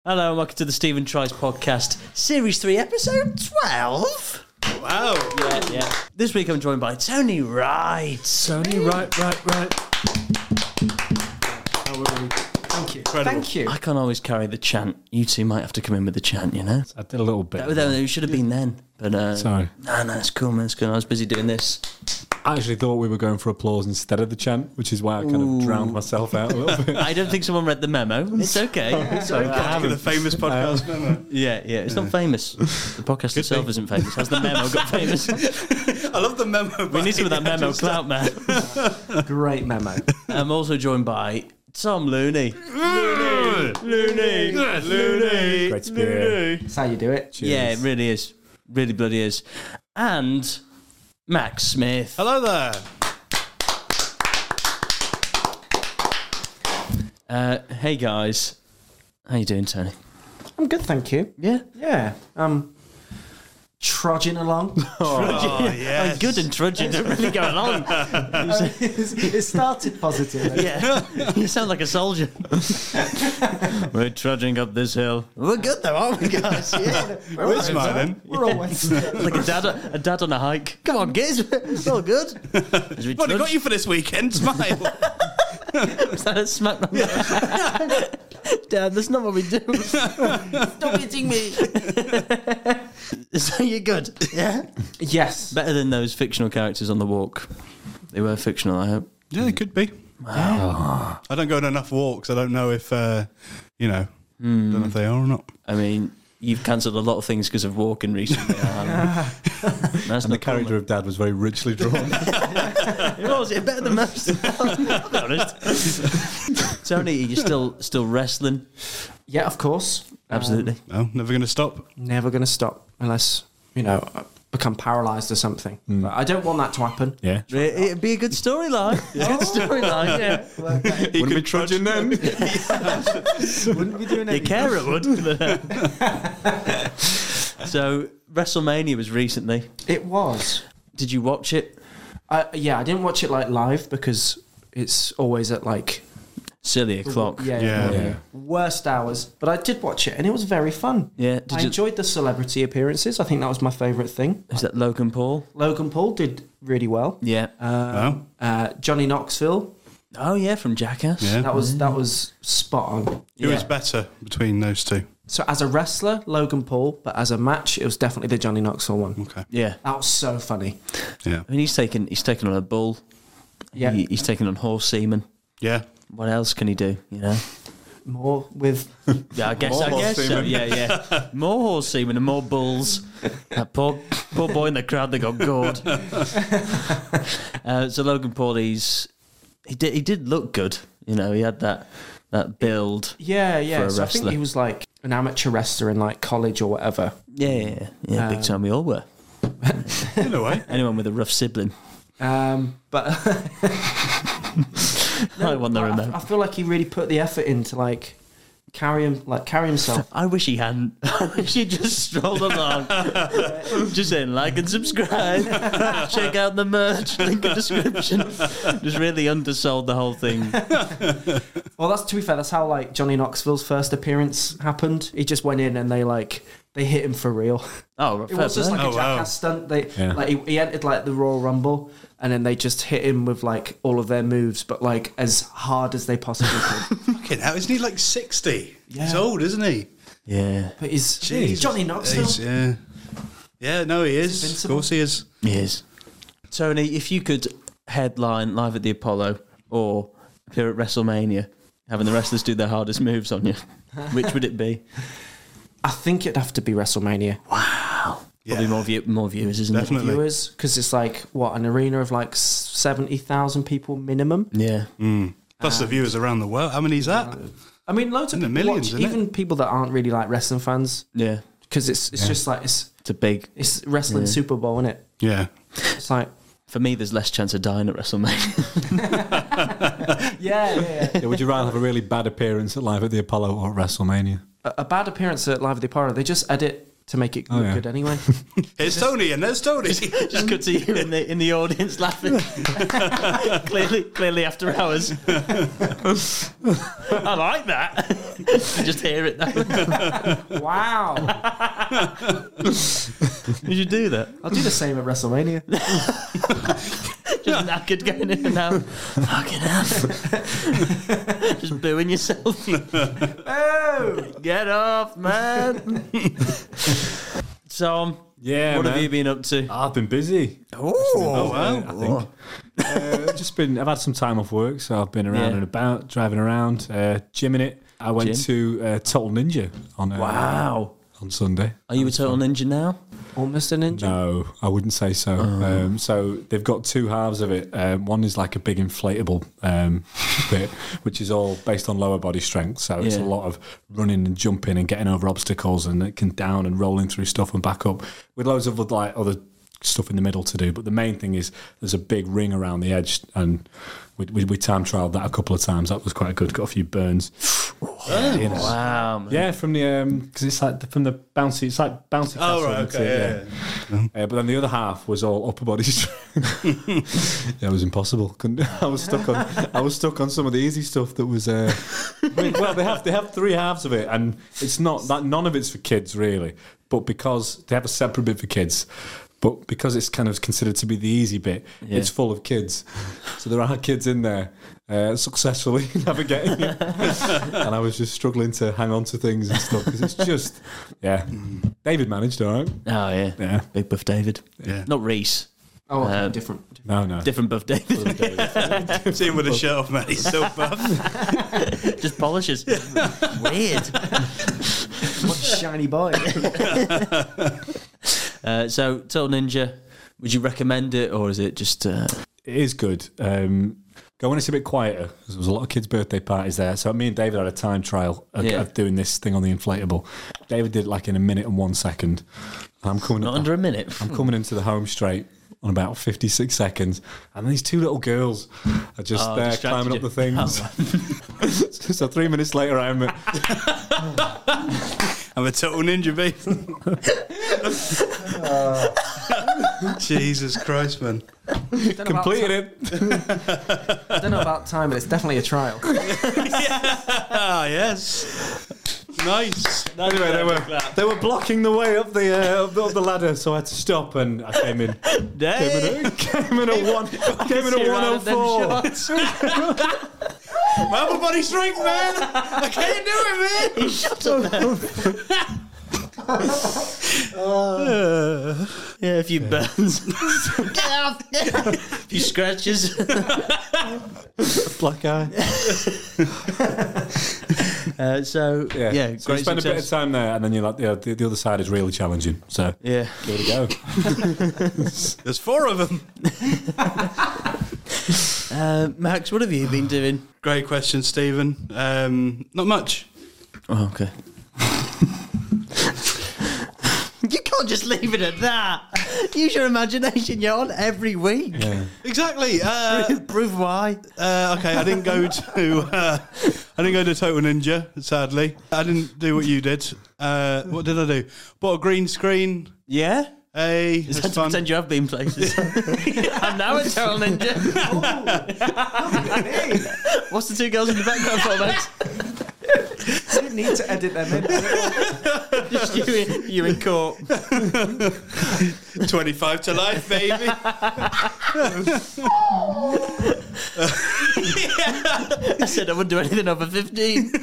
Hello and welcome to the Stephen Tries podcast, Series 3, Episode 12. Wow. Yeah. This week I'm joined by Tony Wright. Tony, right. Thank you. Incredible. Thank you. I can't always carry the chant. You two might have to come in with the chant, you know? I did a little bit. That should have been then. But Sorry. No, it's cool, man. It's cool. I was busy doing this. I actually thought we were going for applause instead of the chant, which is why I kind of drowned myself out a little bit. I don't think someone read the memo. It's okay. It's okay. The famous podcast memo. Yeah. It's not famous. The podcast itself isn't famous. Has the memo got famous? I love the memo. We need some of that memo clout, man. Great memo. I'm also joined by Tom Looney. Looney. Great spirit. That's how you do it. Yeah, it really is. Really bloody is. And Max Smith. Hello there. Hey guys. How you doing, Tony? I'm good, thank you. Yeah. Yeah. Trudging along. Oh, yes. I'm good and trudging. Don't really go along. It started positive. Yeah. You sound like a soldier. We're trudging up this hill. We're good though, aren't we, guys? Yeah. We're smiling. We're always. Like a dad on a hike. Come on, kids. It's all good. As we What have trudge- got you for this weekend? Smile. Was that a smack on the Dad, that's not what we do. Stop hitting me. So you're good, yeah? Yes. Better than those fictional characters on the walk. They were fictional, I hope. Yeah, it could be. Wow. I don't go on enough walks. I don't know if, don't know if they are or not. I mean, you've cancelled a lot of things because of walking recently. That's And the character of Dad was very richly drawn. It was better than most. I'll be honest. Tony, you're still wrestling? Yeah, of course. Absolutely. No, never going to stop. Never going to stop unless, I become paralysed or something. But I don't want that to happen. Yeah. It'd be a good storyline. Good storyline, yeah. Wouldn't be trudging then. Wouldn't be doing You it. care it would. So, WrestleMania was recently. It was. Did you watch it? Yeah, I didn't watch it live because it's always at Silly o'clock. Yeah. Worst hours. But I did watch it and it was very fun. Yeah. I enjoyed the celebrity appearances. I think that was my favourite thing. Is that Logan Paul? Logan Paul did really well. Yeah. Johnny Knoxville, Oh, yeah, from Jackass. Yeah. that was spot on. Who is better between those two? So as a wrestler, Logan Paul, but as a match, it was definitely the Johnny Knoxville one. Okay. Yeah. That was so funny. Yeah. I mean, he's taken on a bull. Yeah, He's taken on horse semen. Yeah. What else can he do, you know? more with Yeah, I guess horse so. semen. Yeah. More horse semen and more bulls. That poor boy in the crowd that got gored. So Logan Paul, he did look good. You know, he had that build. yeah. For a So I think wrestler. he was like an amateur wrestler in college or whatever. Yeah. Big time. We all were. In a way. Anyone with a rough sibling. But I want the remote. I feel like he really put the effort into carry himself. I wish he hadn't. I wish he just strolled along. Just saying like and subscribe. Check out the merch. Link in description. Just really undersold the whole thing. Well, that's to be fair. That's how Johnny Knoxville's first appearance happened. He just went in and they hit him for real. Oh, It was just fair play. a jackass stunt. Yeah. He entered the Royal Rumble, and then they just hit him with all of their moves, but as hard as they possibly could. Fucking hell, isn't he like 60? Yeah. He's old, isn't he? Yeah, But he's Jesus. Johnny Knoxville. Yeah. Yeah, no, he is. Of invincible. course he is. he is. Tony, if you could headline live at the Apollo or appear at WrestleMania, having the wrestlers do their hardest moves on you, which would it be? I think it'd have to be WrestleMania. Wow. Yeah. Probably more viewers, isn't Definitely. Viewers, because it's an arena of 70,000 people minimum. it? Yeah. Plus the viewers around the world. How many is that? I mean, loads of In the people millions, watch, isn't it? even people that aren't really wrestling fans, Yeah. because it's just It's a big... it's wrestling Super Bowl, isn't it? Yeah. It's like For me, there's less chance of dying at WrestleMania. yeah. Would you rather have a really bad appearance at Live at the Apollo or WrestleMania? A bad appearance at Live at the Apollo, they just edit to make it look good anyway. Here's Tony and there's Tony. Just cut to you in the audience laughing. clearly after hours. I like that. You just hear it though. Wow. You should do that. I'll do the same at WrestleMania. Just knackered going in and out. Fucking hell. Just booing yourself. Oh! Get off, man. So, Yeah, what man. have you been up to? I've been busy. Oh, wow. I think. I've had some time off work, so I've been around and about, driving around, gymming it. I went to Total Ninja on Wow. on Sunday. Are you a Total Ninja now? Almost a ninja. No, I wouldn't say so. So they've got two halves of it. One is like a big inflatable bit, which is all based on lower body strength. So it's a lot of running and jumping and getting over obstacles, and it can down and rolling through stuff and back up with loads of like other stuff in the middle to do. But the main thing is there's a big ring around the edge, and we time trialed that a couple of times. That was quite good. Got a few burns. Wow, man. Yeah, from the because it's like from the bouncy. It's like bouncy. Oh, castle, right, isn't okay, it? But then the other half was all upper body strength. Yeah, it was impossible. I was stuck on some of the easy stuff that was. Well, they have three halves of it, and it's not that none of it's for kids really, but because they have a separate bit for kids. But because it's kind of considered to be the easy bit, it's full of kids. So there are kids in there successfully navigating it. And I was just struggling to hang on to things and stuff because it's just, David managed, all right. Oh, yeah. Yeah. Big buff David. Yeah. Not Reese. Oh, okay, different. No. Different buff David. See him with a shirt off, man. He's so buff. Just polishes. Weird. What a shiny boy. So, Total Ninja, would you recommend it, or is it just... It is good. Go when it's a bit quieter, because there was a lot of kids' birthday parties there. So me and David had a time trial of doing this thing on the inflatable. David did it like in 1 minute and 1 second. I'm coming Not under a minute. I'm coming into the home straight on about 56 seconds, and these two little girls are just there climbing up the things. So 3 minutes later, I'm a Total Ninja, babe. Jesus Christ, man. completed it. I don't know about time, but it's definitely a trial. Ah, yes. Nice. Anyway, they were blocking the way up the ladder, so I had to stop, and I came in. Came in at 104. My upper body strength, man. I can't do it, man. Shut up now. Yeah, a few burns. Get off. A few scratches. Black eye. So So great you spend a bit of time there, and then you're like, the other side is really challenging. So Yeah. give it a go. There's 4 of them. Max, what have you been doing? Great question, Stephen. Not much. Oh, okay. You can't just leave it at that. Use your imagination. You're on every week. Yeah. Exactly. Prove why. Okay, I didn't go to Total Ninja. Sadly, I didn't do what you did. What did I do? Bought a green screen. Yeah? Hey, Is it's that to fun. pretend you have been places? I'm now a Total Ninja. What's the two girls in the background for, Max? I didn't need to edit them in. Just you in court. 25 to life, baby. I said I wouldn't do anything over 15.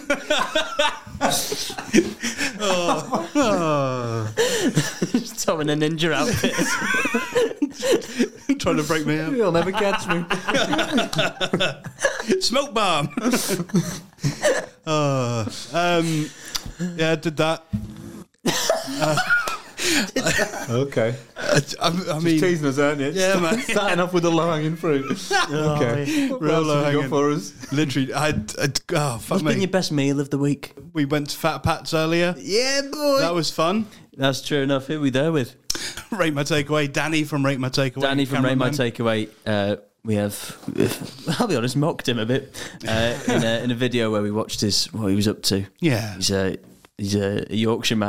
Just Tom in a ninja outfit. Trying to break me up. You'll never catch me. Smoke bomb. Yeah, I did that. Okay. I mean, Teasing us, aren't you? yeah, man. Starting off with the low-hanging fruit. Okay. Real low Go hanging. for us. Literally, fuck What's been me. your best meal of the week? We went to Fat Pat's earlier. Yeah, boy. That was fun. That's true enough. Who are we there with? Rate My Takeaway. Danny from Rate My Takeaway. Danny from Rate My cameraman. Takeaway. We have, I'll be honest, mocked him a bit in a video where we watched what he was up to. Yeah. He's a Yorkshire man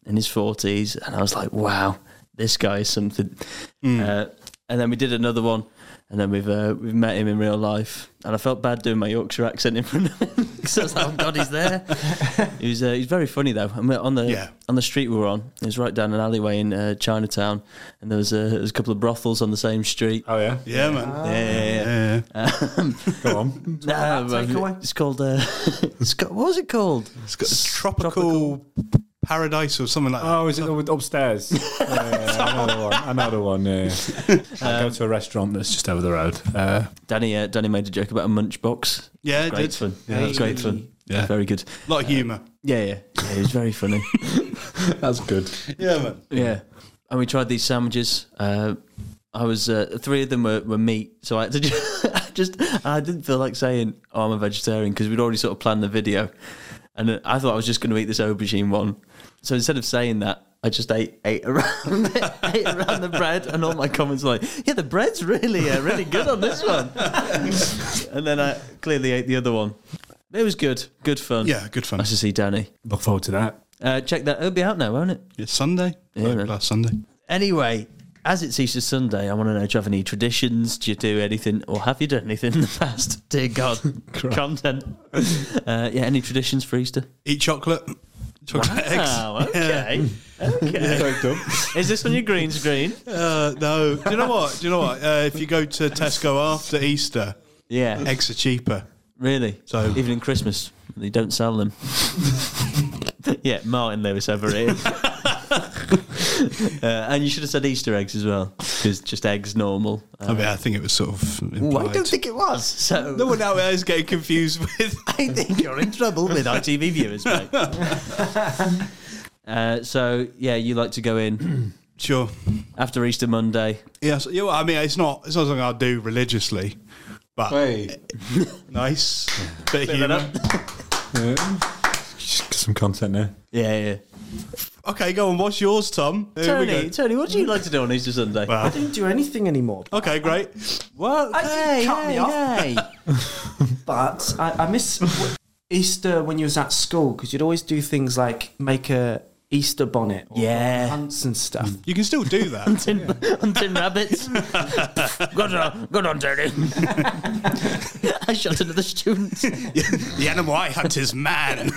in his 40s, and I was like, wow, this guy is something. And then we did another one, and then we've met him in real life, and I felt bad doing my Yorkshire accent in front of him because I was like, oh God, he's there. He's very funny though. And we're on the street we were on. It was right down an alleyway in Chinatown, and there was a couple of brothels on the same street. Oh yeah, Yeah, man. go on. It's called. What was it called? It's got a tropical paradise or something like that. Oh, is it upstairs? I know the one. Yeah. I go to a restaurant that's just over the road. Danny made a joke about a munchbox. Yeah, it Great did. fun. Yeah, It's great fun. Yeah. Very good. A lot of humour. Yeah, it was very funny. That's good. Yeah, man. Yeah, and we tried these sandwiches. I was 3 of them were meat, so I had to I didn't feel like saying, "Oh, I'm a vegetarian," because we'd already sort of planned the video, and I thought I was just going to eat this aubergine one. So instead of saying that, I just ate around the bread, and all my comments were like, "Yeah, the bread's really good on this one." And then I clearly ate the other one. It was good fun. Yeah, good fun. Nice to see Danny. Look forward to that. Check that; it'll be out now, won't it? It's Sunday. Yeah, man. Last Sunday. Anyway, as it's Easter Sunday, I want to know, do you have any traditions? Do you do anything, or have you done anything in the past? Dear God, content. Any traditions for Easter? Eat chocolate. Chocolate eggs. Wow, okay. Okay. Is this on your green screen? No. Do you know what? If you go to Tesco after Easter, Yeah. eggs are cheaper. Really? So- even in Christmas, they don't sell them. Yeah, Martin Lewis over here. And you should have said Easter eggs as well, because just eggs normal. I think it was sort of implied. I don't think it was. So No one out there is getting confused with. I think you're in trouble with ITV viewers, mate. You like to go in Sure. after Easter Monday. Yes. Yeah, well, I mean, it's not something I do religiously, but nice bit of humour. Just some content there. Yeah. Okay, go on. What's yours, Tom? Here we go. Tony, what do you like to do on Easter Sunday? I Well, don't do anything anymore. okay, great. What? I didn't cut me off. But I miss Easter when you was at school, because you'd always do things like make a Easter bonnet or Yeah. hunts and stuff. You can still do that. Hunting rabbits. Good on, Tony. I shot another student. The animal I hunt is man.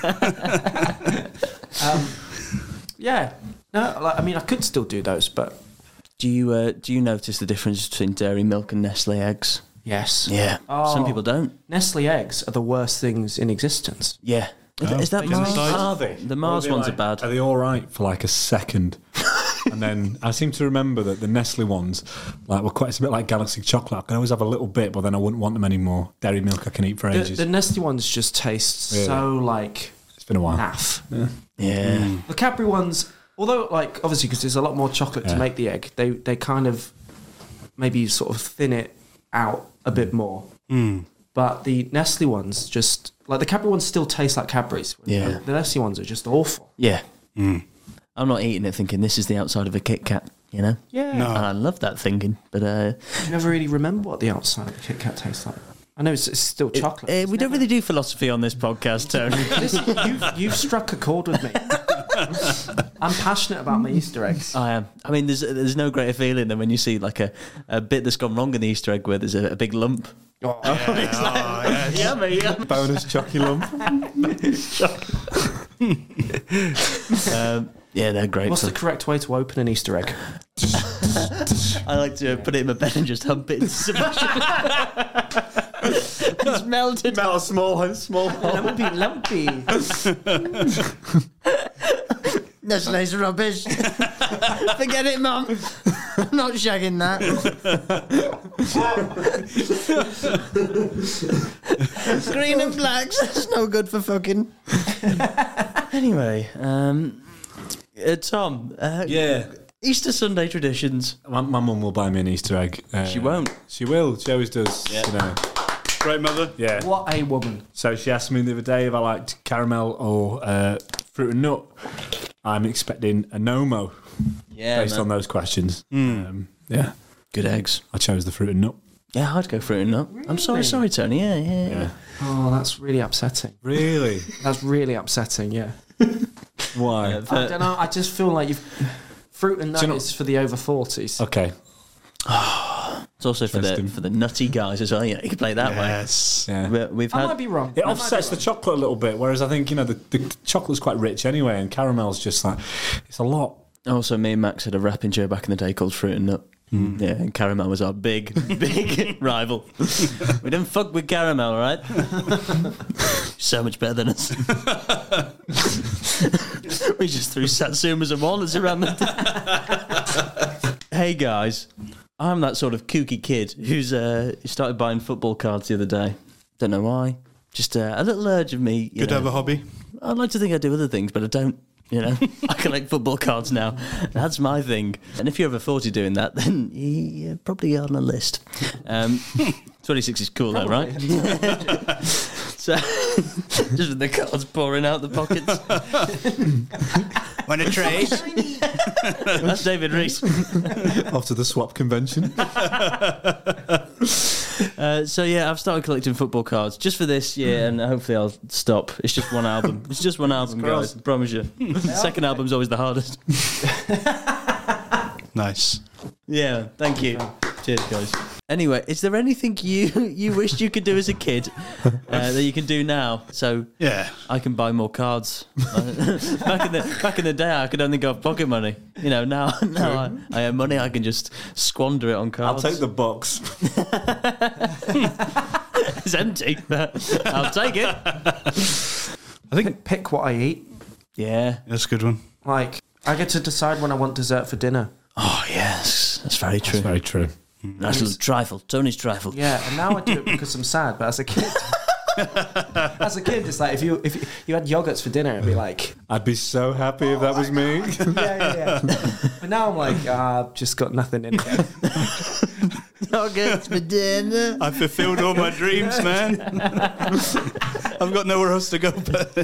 Yeah. No, I could still do those, but Do you notice the difference between dairy milk and Nestle eggs? yes. Yeah. Oh. Some people don't. Nestle eggs are the worst things in existence. Yeah. Is that Because Mars? it's like- Are they? The Mars ones are bad. Are they all right for like a second? And then I seem to remember that the Nestle ones were quite. It's a bit like Galaxy chocolate. I can always have a little bit, but then I wouldn't want them anymore. Dairy milk I can eat for ages. The Nestle ones just taste Really? so like It's been a while. naff. Yeah. The Cadbury ones, although obviously because there's a lot more chocolate to make the egg, they kind of maybe sort of thin it out a bit more. But the Nestle ones just the Cadbury ones still taste like Cadbury's. Yeah. The Nestle ones are just awful. Yeah. I'm not eating it thinking this is the outside of a Kit Kat, you know? Yeah. No. And I love that thinking, but I never really remember what the outside of a Kit Kat tastes like. I know it's still chocolate. we don't really do philosophy on this podcast, Tony. Listen, you've struck a chord with me. I'm passionate about my Easter eggs. I am. I mean, there's no greater feeling than when you see like a bit that's gone wrong in the Easter egg where there's a big lump. Oh, Yeah, mate. Yeah. Bonus chocky lump. Yeah, they're great. What's the fun. correct way to open an Easter egg? I like to put it in my bed and just hump it into submission. It's melted. Melt a small. Lumpy. Nestle's rubbish. Forget it, Mum. I'm not shagging that. Green and blacks. That's no good for fucking. Anyway, Tom. Yeah. Easter Sunday traditions. My mum will buy me an Easter egg. She won't. She will. She always does. Yeah. You know. Great mother. Yeah. What a woman. So she asked me the other day if I liked caramel or fruit and nut. I'm expecting a no-mo Yeah, based on those questions. Yeah. good eggs. I chose the fruit and nut. Yeah, I'd go fruit and nut. I'm sorry, Tony. Yeah. Oh, that's really upsetting. Really? That's really upsetting, yeah. Why? I don't know. I just feel like fruit and nut is for the over 40s. Okay. It's also for the nutty guys as well. Yeah, you can play that way. Yes. Yeah. We've I had might be wrong. It offsets the chocolate a little bit, whereas I think, the chocolate's quite rich anyway, and caramel's just like, it's a lot. also me and Max had a rapping show back in the day called Fruit and Nut. Yeah, and Caramel was our big rival. We didn't fuck with Caramel, all right? So much better than us. We just threw satsumas and walnuts around the Hey guys, I'm that sort of kooky kid who's started buying football cards the other day. Don't know why. Just a little urge of me. Good to have a hobby. I'd like to think I do other things, but I don't. I collect football cards now. That's my thing. And if you're over 40 doing that, then you're probably on a list. 26 is cool, though, right? So, just with the cards pouring out the pockets. Want to trade? That's David Rees. Off to the swap convention. So yeah, I've started collecting football cards just for this year, and hopefully I'll stop. It's just one album. It's just one album, guys. I promise you. The second album's always the hardest. Nice. Yeah, thank you. Cheers, guys. Anyway, is there anything you wished you could do as a kid that you can do now? So Yeah. I can buy more cards. Back in the day, I could only go off pocket money. Now I have money. I can just squander it on I'll cards. take the box. It's empty, but I'll take it. I think Pick what I eat. Yeah. that's a good one. Like, I get to decide when I want dessert for dinner. Oh yes, that's very true. Very true. Nice little trifle, Tony's trifle. Yeah, and now I do it because I'm sad. But as a kid, it's like if you had yogurts for dinner, it'd be like, I'd be so happy if that was me. yeah. But now I'm like, I've just got nothing in it. Yogurts for dinner. I fulfilled all my dreams, man. I've got nowhere else to go but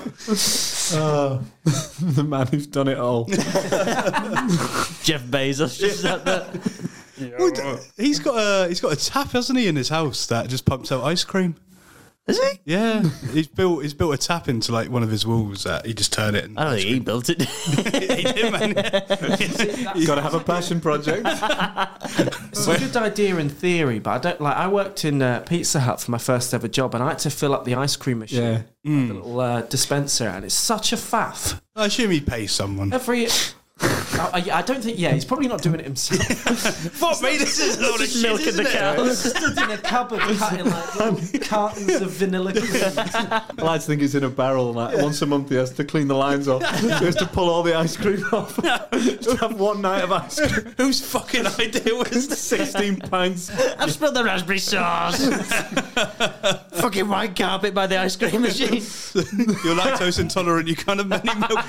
The man who's done it all. Jeff Bezos just sat there. he's got a tap, hasn't he, in his house that just pumps out ice cream. Is he? Yeah, he's built a tap into like one of his walls that he just turned it. And I don't think he built it. he did, man. You've got to have a passion project. It's a good idea in theory, but I don't like. I worked in Pizza Hut for my first ever job, and I had to fill up the ice cream machine, Yeah. the little dispenser, and it's such a faff. I assume he pays someone. I don't think. Yeah, he's probably not doing it himself. Fuck me, this is a load of shit, milking isn't the it? cows. Stood in a cupboard cutting like little cartons of vanilla cream. I like to think he's in a barrel. Like once a month, he has to clean the lines off. He has to pull all the ice cream off. Just have one night of ice cream. Whose fucking idea was this? 16 pints. I've spilled the raspberry sauce. Fucking white carpet by the ice cream machine. You're lactose intolerant, you can't have many milk.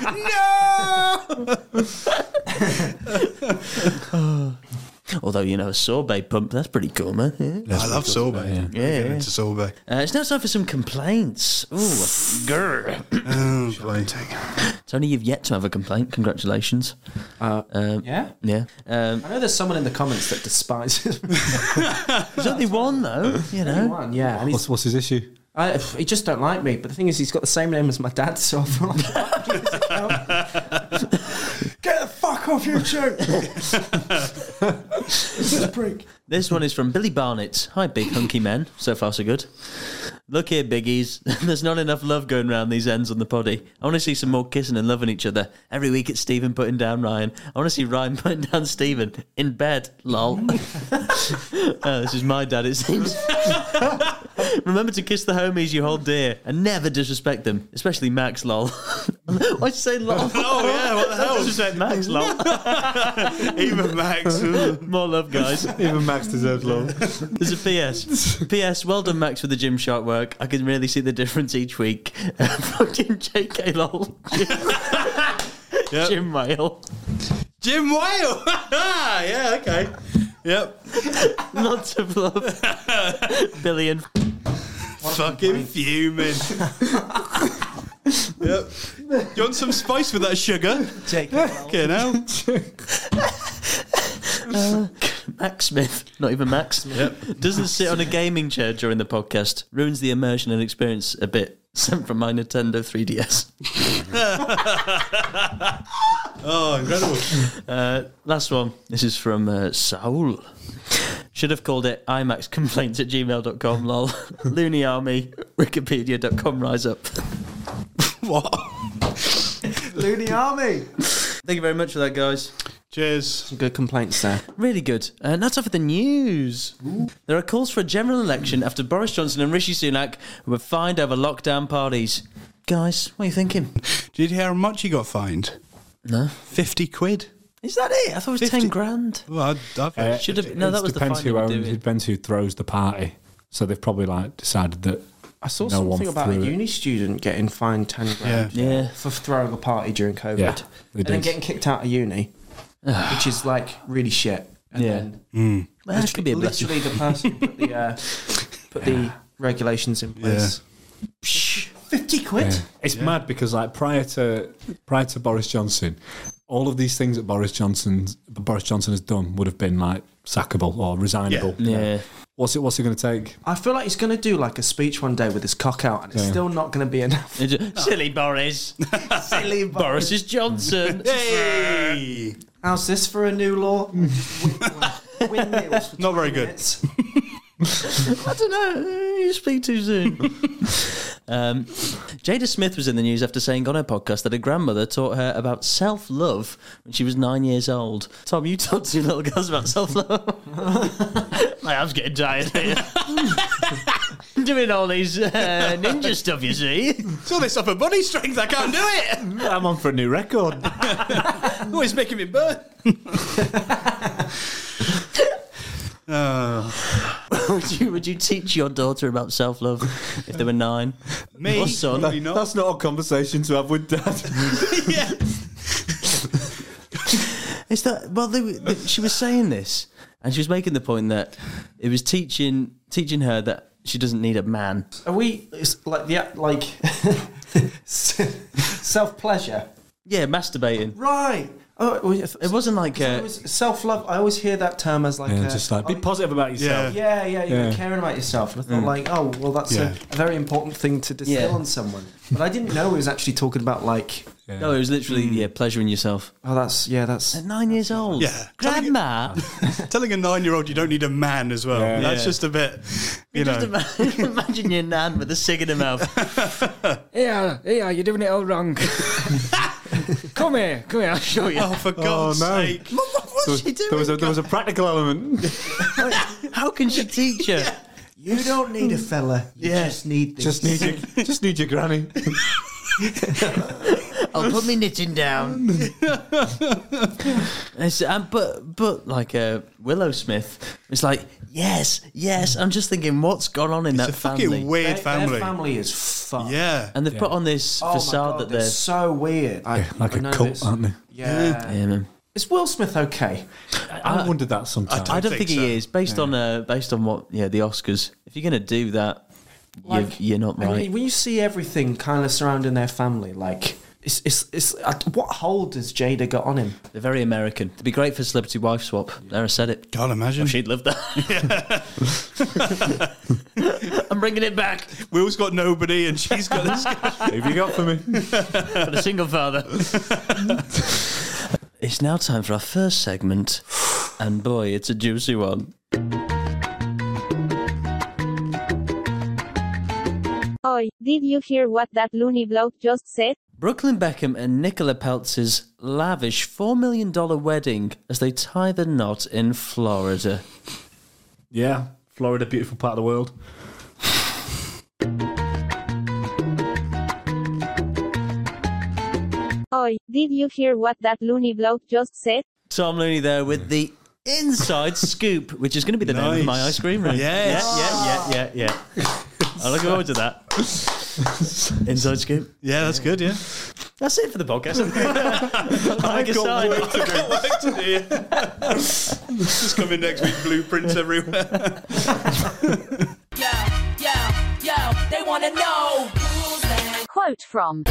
No! Although, a sorbet pump, that's pretty cool, man. Yeah. I love sorbet. Yeah. Into sorbet. It's now time for some complaints. Ooh, grr. Oh, boy. Tony, you've yet to have a complaint. Congratulations. Yeah, Yeah. I know there's someone in the comments that despises me. There's only one, though, One, yeah, and he's, What's his issue? he just don't like me. But the thing is, he's got the same name as my dad, so I feel like get the fuck off YouTube. This is a prick. This one is from Billy Barnett. Hi, big hunky men. So far, so good. Look here, biggies. There's not enough love going round these ends on the poddy. I want to see some more kissing and loving each other. Every week it's Stephen putting down Ryan. I want to see Ryan putting down Stephen. In bed. Lol. This is my dad, it seems. Remember to kiss the homies you hold dear and never disrespect them. Especially Max, lol. Why'd you say lol? Oh, yeah, what the hell? Disrespect Max, lol. Even Max. More love, guys. Even Max deserves love. There's a PS. PS, well done, Max, with the Gymshark work. I can really see the difference each week. Fucking JK lol. Yep. Jim Whale. Jim Whale. Yeah, okay. Yep. Lots of love. Billion. Fucking fuming. Yep. You want some spice with that sugar? JK. Okay, now. Max Smith, not even Max. Yep. Doesn't sit on a gaming chair during the podcast. Ruins the immersion and experience a bit. sent from my Nintendo 3DS. Oh, incredible. Last one. This is from Saul. Should have called it imaxcomplaints@gmail.com, lol. Looney Army, Wikipedia.com, rise up. What? Looney Army. Thank you very much for that, guys. Cheers. Some good complaints there. Really good. And that's off of the news. There are calls for a general election after Boris Johnson and Rishi Sunak were fined over lockdown parties. Guys, what are you thinking? Did you hear how much he got fined? No. 50 quid. Is that it? I thought it was 10 grand. Well, I've heard Should have. No, that was the fine depends they who were owns. doing. It depends who throws the party. So they've probably like decided that. I saw No one something about a threw it. uni student getting fined 10 grand Yeah. for throwing a party during COVID. Yeah, they and then did. getting kicked out of uni, which is like really shit. And Yeah. then Well, that could be a blessing. literally the person put the regulations in place. 50 quid? Yeah. It's mad because like prior to Boris Johnson, all of these things that Boris Johnson has done would have been like sackable or resignable. Yeah. What's it going to take? I feel like he's going to do like a speech one day with his cock out, and it's still not going to be enough. Silly Boris. Silly Boris is Johnson. Hey! How's this for a new law? Windmills for Not very 20 good. minutes. I don't know. You speak too soon. Jada Smith was in the news after saying on her podcast that her grandmother taught her about self-love when she was 9 years old. Tom, you taught two little girls about self-love. My arm's getting tired here. Doing all these ninja stuff, you see. It's all this upper body strength, I can't do it. I'm on for a new record. Oh, it's making me burn. Would you teach your daughter about self-love if they were 9? Me? Or son? Probably not. That's not a conversation to have with Dad. Yeah. It's that. Well, she was saying this, and she was making the point that it was teaching her that she doesn't need a man. Are we? It's like self pleasure. Yeah, masturbating. Right. Oh, It wasn't like self love. I always hear that term as like Just like be positive about yourself. Yeah, you're Yeah. caring about yourself. And I thought, like, oh, well, that's a very important thing to distill Yeah. on someone. But I didn't know it was actually talking about, like, no, it was literally pleasuring yourself. oh, that's. At 9 years old. Yeah. Grandma. Telling a 9-year-old you don't need a man as well. Yeah. That's just a bit, you know. Just imagine your nan with a cig in her mouth. Yeah, you're doing it all wrong. Come here, I'll show you. Oh, for God's sake. What's she doing? There was a practical element. How can she teach her? You don't need a fella. You just need this. just need your granny. I'll put me knitting down. But like Willow Smith, it's like yes. I'm just thinking, what's gone on in It's that a fucking family? weird family. Their family is fucked. Yeah. And they've put on this Oh facade my God, that they're they're so weird. Like I a know cult, this. aren't they? Yeah. yeah, man. Is Will Smith okay? I wondered that sometimes. I don't think think so. he is based on what the Oscars. If you're going to do that, you're not I right. mean, when you see everything kind of surrounding their family, like it's what hold has Jada got on him? They're very American. It'd be great for Celebrity Wife Swap. There, I said it. Can't imagine. Oh, she'd love that. I'm bringing it back. Will's got nobody and she's got this guy. What have you got for me? For the single father. It's now time for our first segment, and boy, it's a juicy one. Oi, did you hear what that loony bloke just said? Brooklyn Beckham and Nicola Peltz's lavish $4 million wedding as they tie the knot in Florida. Yeah, Florida, beautiful part of the world. Oi, did you hear what that loony bloke just said? Tom Looney there with the inside scoop, which is going to be the name of my Nice. ice cream room. Yes. Yeah. I'm looking forward to that. Inside scoop. Yeah, that's good, yeah. That's it for the podcast. Like a sign. Work to do. Just coming next week, blueprints everywhere. Yo, they wanna know who's that? Quote from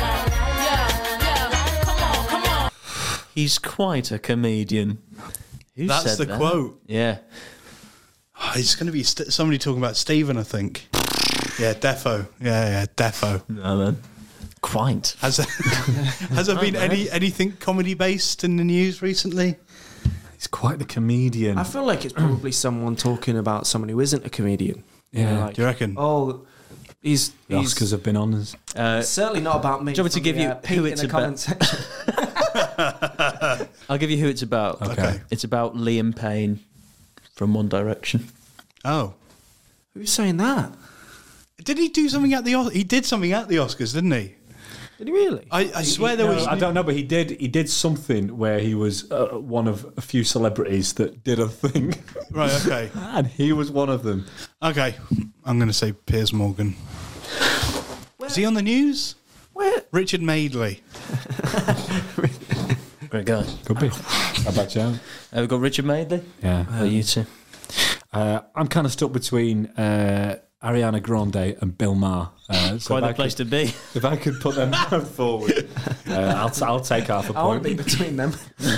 Come on. He's quite a comedian. Who That's said the that? quote. Yeah. Oh, it's going to be somebody talking about Stephen, I think. Yeah, defo. Yeah, defo. No, man. Quite. Has there been anything comedy based in the news recently? He's quite the comedian. I feel like it's probably someone talking about someone who isn't a comedian. Yeah. Like, Do you reckon? oh, he's The Oscars have been on us. certainly not about me. do you want me to from give the, you Pete who in it's the about? comment section. I'll give you who it's about. Okay. It's about Liam Payne from One Direction. Oh. Who's saying that? Did he do something at the Oscars? He did something at the Oscars, didn't he? Did he really? I swear there was... I don't know, but he did something where he was one of a few celebrities that did a thing. Right, okay. And he was one of them. Okay. I'm going to say Piers Morgan. Is he on the news? Where? Richard Madeley. Great guy. Could be. How about you? We've got Richard Madeley. Yeah. How are you two? I'm kind of stuck between Ariana Grande and Bill Maher. So Quite the place to be. If I could put them both forward, I'll take half a I want point. to be between them.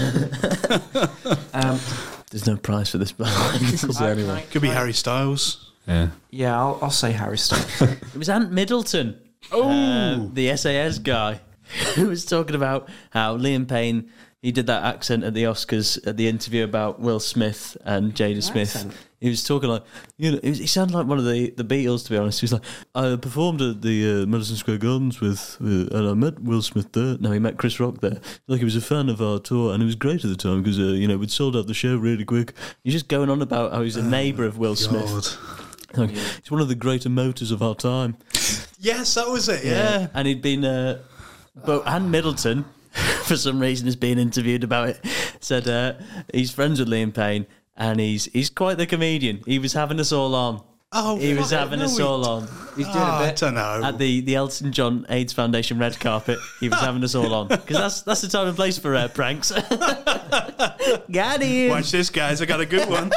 There's no prize for this. Could be anyone. Could be Harry Styles. Yeah. Yeah, I'll say Harry Styles. It was Ant Middleton. The SAS guy who was talking about how Liam Payne, he did that accent at the Oscars at the interview about Will Smith and Jada Smith. Accent? He was talking like, he sounded like one of the Beatles, to be honest. He was like, I performed at the Madison Square Gardens and I met Will Smith there. No, he met Chris Rock there. Like, he was a fan of our tour and it was great at the time because, we'd sold out the show really quick. He's just going on about how he's a neighbour of Will Smith. Like, he's one of the greater motors of our time. Yes, that was it, yeah. And he'd been, but Ant Middleton, for some reason, has been interviewed about it. Said he's friends with Liam Payne, and he's quite the comedian. He was having us all on. Oh, he was fuck, having no, us all on. He's doing a I bit. don't know. At the Elton John AIDS Foundation red carpet, he was having us all on because that's the time and place for pranks. Got him. Watch this, guys. I got a good one.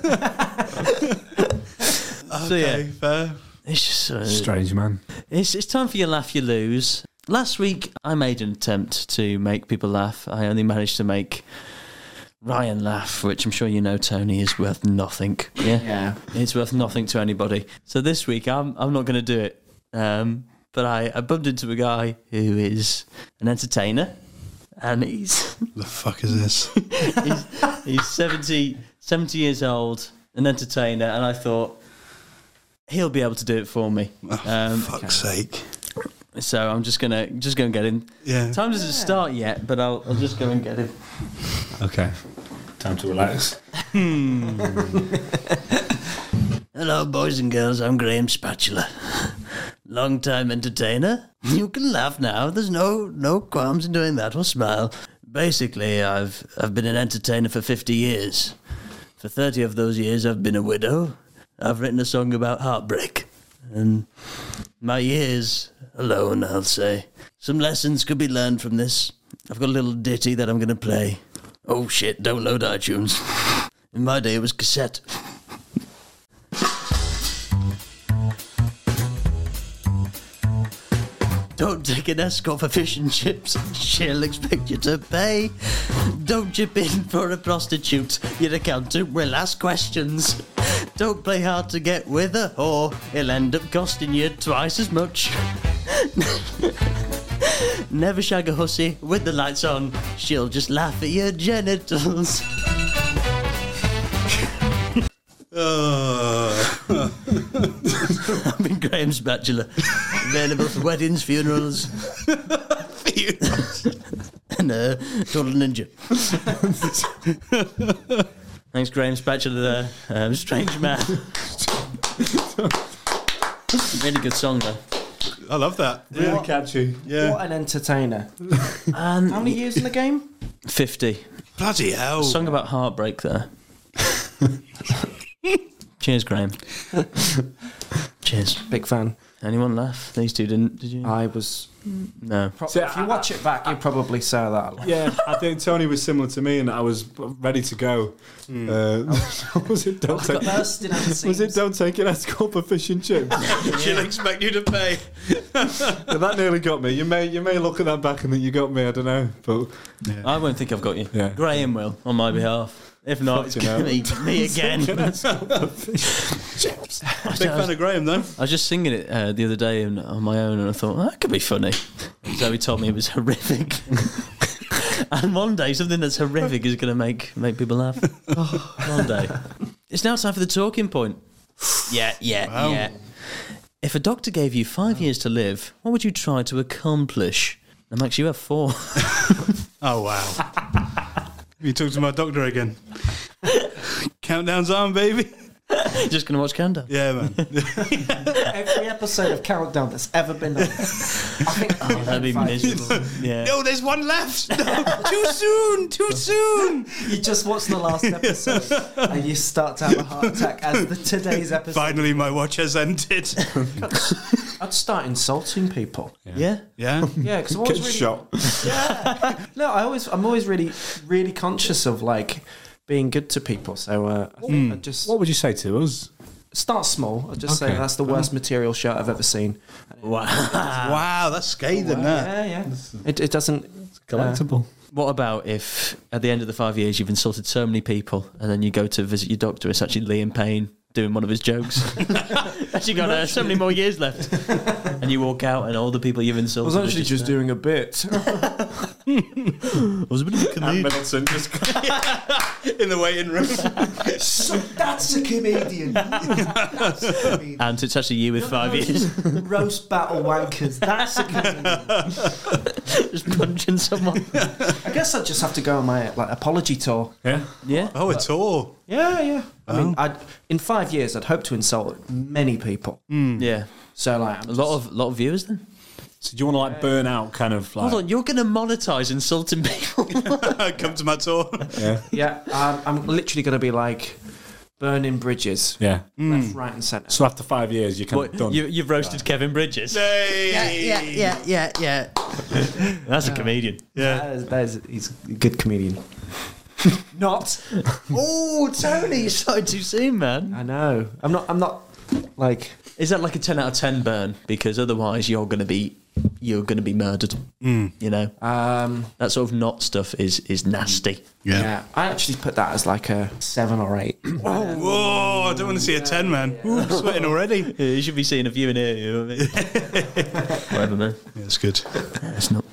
So yeah, Fair. it's just Strange man. It's time for your laugh, you lose. Last week, I made an attempt to make people laugh. I only managed to make Ryan laugh, which I'm sure you know, Tony, is worth nothing. Yeah, it's worth nothing to anybody. So this week, I'm not going to do it. But I bumped into a guy who is an entertainer, and he's The fuck is this? he's 70 years old, an entertainer, and I thought he'll be able to do it for me. Fuck's sake. So I'm just gonna get him. Yeah. Time doesn't start yet, but I'll just go and get him. Okay. Time to relax. Hello, boys and girls. I'm Graham Spatula, long-time entertainer. You can laugh now. There's no qualms in doing that or smile. Basically, I've been an entertainer for 50 years. For 30 of those years, I've been a widow. I've written a song about heartbreak. And my years alone, I'll say. Some lessons could be learned from this. I've got a little ditty that I'm going to play. Oh shit, don't load iTunes. In my day, it was cassette. Don't take an escort for fish and chips. She'll expect you to pay. Don't chip in for a prostitute. Your accountant will ask questions. Don't play hard to get with her, or it'll end up costing you twice as much. Never shag a hussy with the lights on. She'll just laugh at your genitals. I've been Graham Spatula. Available for weddings, funerals, and Total Ninja. Thanks, Graham Spatula. Strange Man. Really good song, though. I love that. Really catchy. Yeah. What an entertainer. And How many years in the game? 50. Bloody hell. Song about heartbreak there. Cheers, Graham. Cheers. Big fan. Anyone laugh? These two didn't, did you? I was. No. If you watch it back, you'd probably say that. Yeah, I think Tony was similar to me, and I was ready to go. Was it don't take? Was it don't take an escort for fish and chips? She'll expect you to pay. Yeah, that nearly got me. You may look at that back and think you got me. I don't know, but I won't think I've got you. Yeah. Graham will, on my behalf. If not, it's Fucking going to be me again. Big fan of Graham, though. I was just singing it the other day on my own, and I thought, that could be funny. Zoe told me it was horrific. And one day, something that's horrific is going to make people laugh. One day. It's now time for the talking point. Yeah. If a doctor gave you 5 years to live, what would you try to accomplish? And Max, you have 4. Oh, wow. You talk to my doctor again. Countdown's on, baby. Just going to watch Countdown? Yeah, man. Every episode of Countdown that's ever been on. I think That'd be miserable. Yeah. No, there's one left. No, too soon. You just watch the last episode and you start to have a heart attack as today's episode. Finally, my watch has ended. I'd start insulting people. Yeah? Yeah? Yeah, because I'm Get always really, shot. no, I'm always really, really conscious of like being good to people. So I think I'd just What would you say to us? start small. I'd just say Okay. that's the worst material shirt I've ever seen. Wow, that's scathing, that. Yeah. It doesn't. Collectible. What about if at the end of the 5 years you've insulted so many people and then you go to visit your doctor, it's actually Liam Payne doing one of his jokes? Actually got so many more years left. And you walk out and all the people you've insulted are just doing a bit. I was a bit of a comedian. Middleton just In the waiting room. That's a comedian. And it's actually you with 5 years. Roast battle wankers. That's a comedian. Just punching someone. I guess I'd just have to go on my apology tour. Yeah. Yeah. Oh, a tour. Yeah. I mean, in 5 years, I'd hope to insult many people. Yeah. So like, A lot of viewers then. So do you want to like burn out kind of like... Hold on, you're going to monetize insulting people? Come to my tour. Yeah. I'm literally going to be like burning bridges, Yeah. left, right, and centre. So after 5 years, you're kind of done. You've roasted Kevin Bridges. Hey. Yeah. That's a comedian. He's a good comedian. Not. Oh, Tony, you started too soon, man. I know. I'm not like. Is that like a 10 out of 10 burn? Because otherwise you're going to be murdered. You know? That sort of knot stuff is nasty. Yeah. I actually put that as like a 7 or 8. Whoa, I don't want to see a 10, man. Ooh, I'm sweating already. Yeah, you should be seeing a view in here. You know what I mean? Whatever, man. Yeah, it's good. It's not.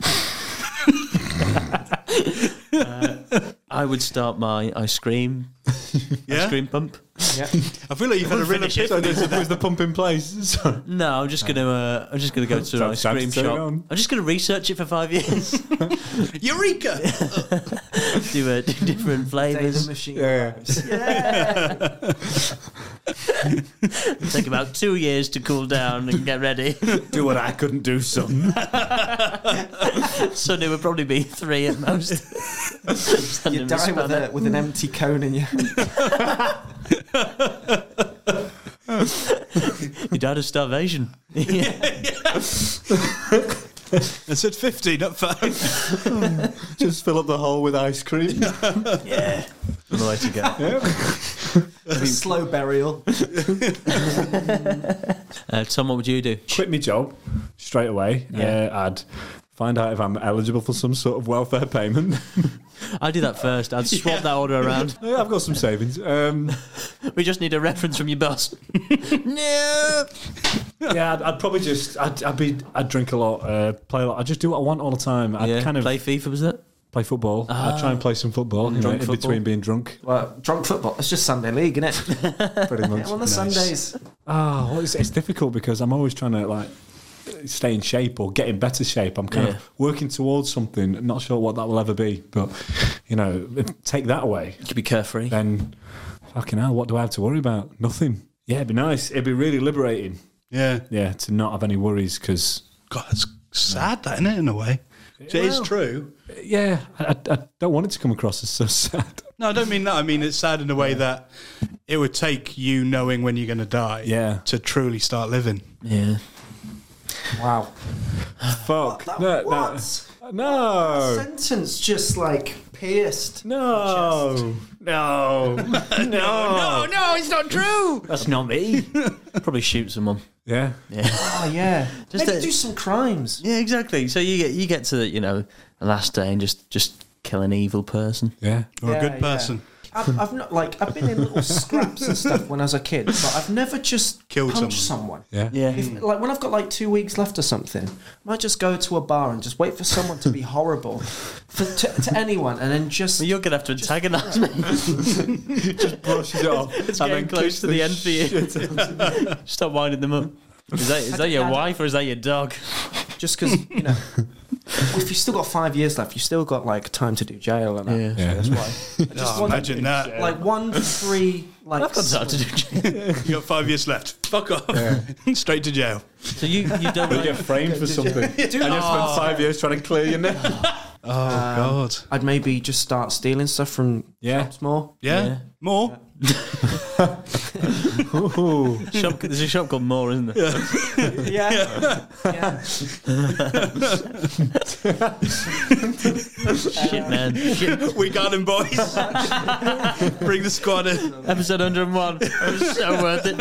I would start my ice cream pump. Yeah. I feel like you've had a real Finish it. epiphany. Was the pump in place? Sorry. No, I'm just gonna go to an ice cream shop. I'm just gonna research it for 5 years. Eureka! do different Day flavors. the machine. Yeah. Take about 2 years to cool down and get ready. Do what I couldn't do, son. Sunday would probably be 3 at most. You die with an empty cone in your. You died of starvation. I said 50, not 5. Just fill up the hole with ice cream. Yeah. On the way to go. Slow burial. Tom, what would you do? Quit my job straight away. Yeah. I'd find out if I'm eligible for some sort of welfare payment. I'd do that first. I'd swap that order around. Yeah, I've got some savings. We just need a reference from your boss. No. Yeah, I'd probably just I'd drink a lot, play a lot. I'd just do what I want all the time. I'd kind of play FIFA, was it? play football. I'd try and play some football, Drunk in football. between being drunk. Well, drunk football. It's just Sunday league, isn't it? Pretty much. On the Sundays. Oh, well, it's difficult because I'm always trying to like stay in shape or get in better shape. I'm kind of working towards something. Not sure what that will ever be, but take that away. You could be carefree. Then, fucking hell, what do I have to worry about? Nothing. Yeah, it'd be nice. It'd be really liberating. Yeah. Yeah, to not have any worries because. God, that's sad, that, isn't it, in a way? It is true. Yeah, I don't want it to come across as so sad. No, I don't mean that. I mean, it's sad in a way that it would take you knowing when you're going to die to truly start living. Yeah. Wow. Fuck. What? No. Sentence just like pierced. No. No, it's not true. That's not me. Probably shoot someone. Yeah. Oh yeah. Just Maybe do some crimes. Yeah, exactly. So you get to the last day and just kill an evil person. Yeah. Or a good person. I've not I've been in little scraps and stuff when I was a kid, but I've never just Killed punched someone. Yeah. Yeah. If, when I've got 2 weeks left or something, I might just go to a bar and just wait for someone to be horrible to anyone, and then just. Well, you're gonna have to antagonise me. Just brushes it off. It's getting close to the end for you. Stop winding them up. Is that your wife or is that your dog? Just because if you've still got 5 years left, you've still got time to do jail and that. Yeah. So that's why. Oh, imagine that. 1 to 3. I've got time to do jail. You got 5 years left. Fuck off. Straight to jail. So you don't You get framed for something. And you spend 5 years trying to clear your name. Oh, God. I'd maybe just start stealing stuff from shops more. Yeah? More? There's a shop called More, isn't there? Yeah. Shit, man. Shit. We got him, boys. Bring the squad in. Episode 101. It was so worth it.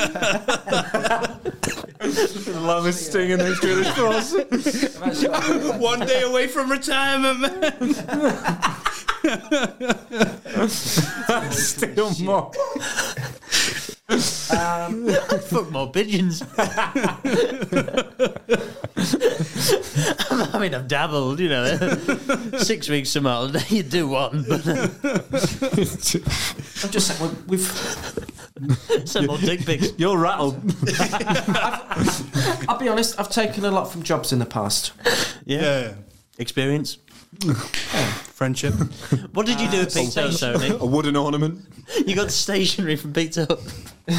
The longest sting in the history of this cross. 1 day away from retirement, man. Still more. Fuck more pigeons. I mean, I've dabbled, 6 weeks from holiday, you do one. But I'm just saying, we've. some more dick pics. You're rattled. I'll be honest, I've taken a lot from jobs in the past. Yeah. Experience. Friendship. What did you do at Pizza Hut, Sony? A wooden ornament. You got stationery from Pizza Hut.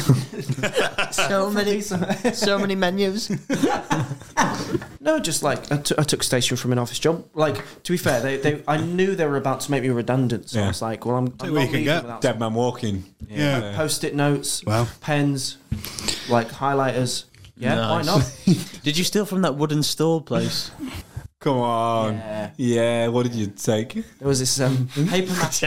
so many menus. No, just I took station from an office job. To be fair, they I knew they were about to make me redundant, so I was like, well, I'm what not you can leaving get. without Dead man walking. Yeah. Post-it notes, Wow. pens, highlighters. Yeah, Nice. why not? Did you steal from that wooden stall place? Come on. Yeah. Yeah, what did you take? There was this paper mache.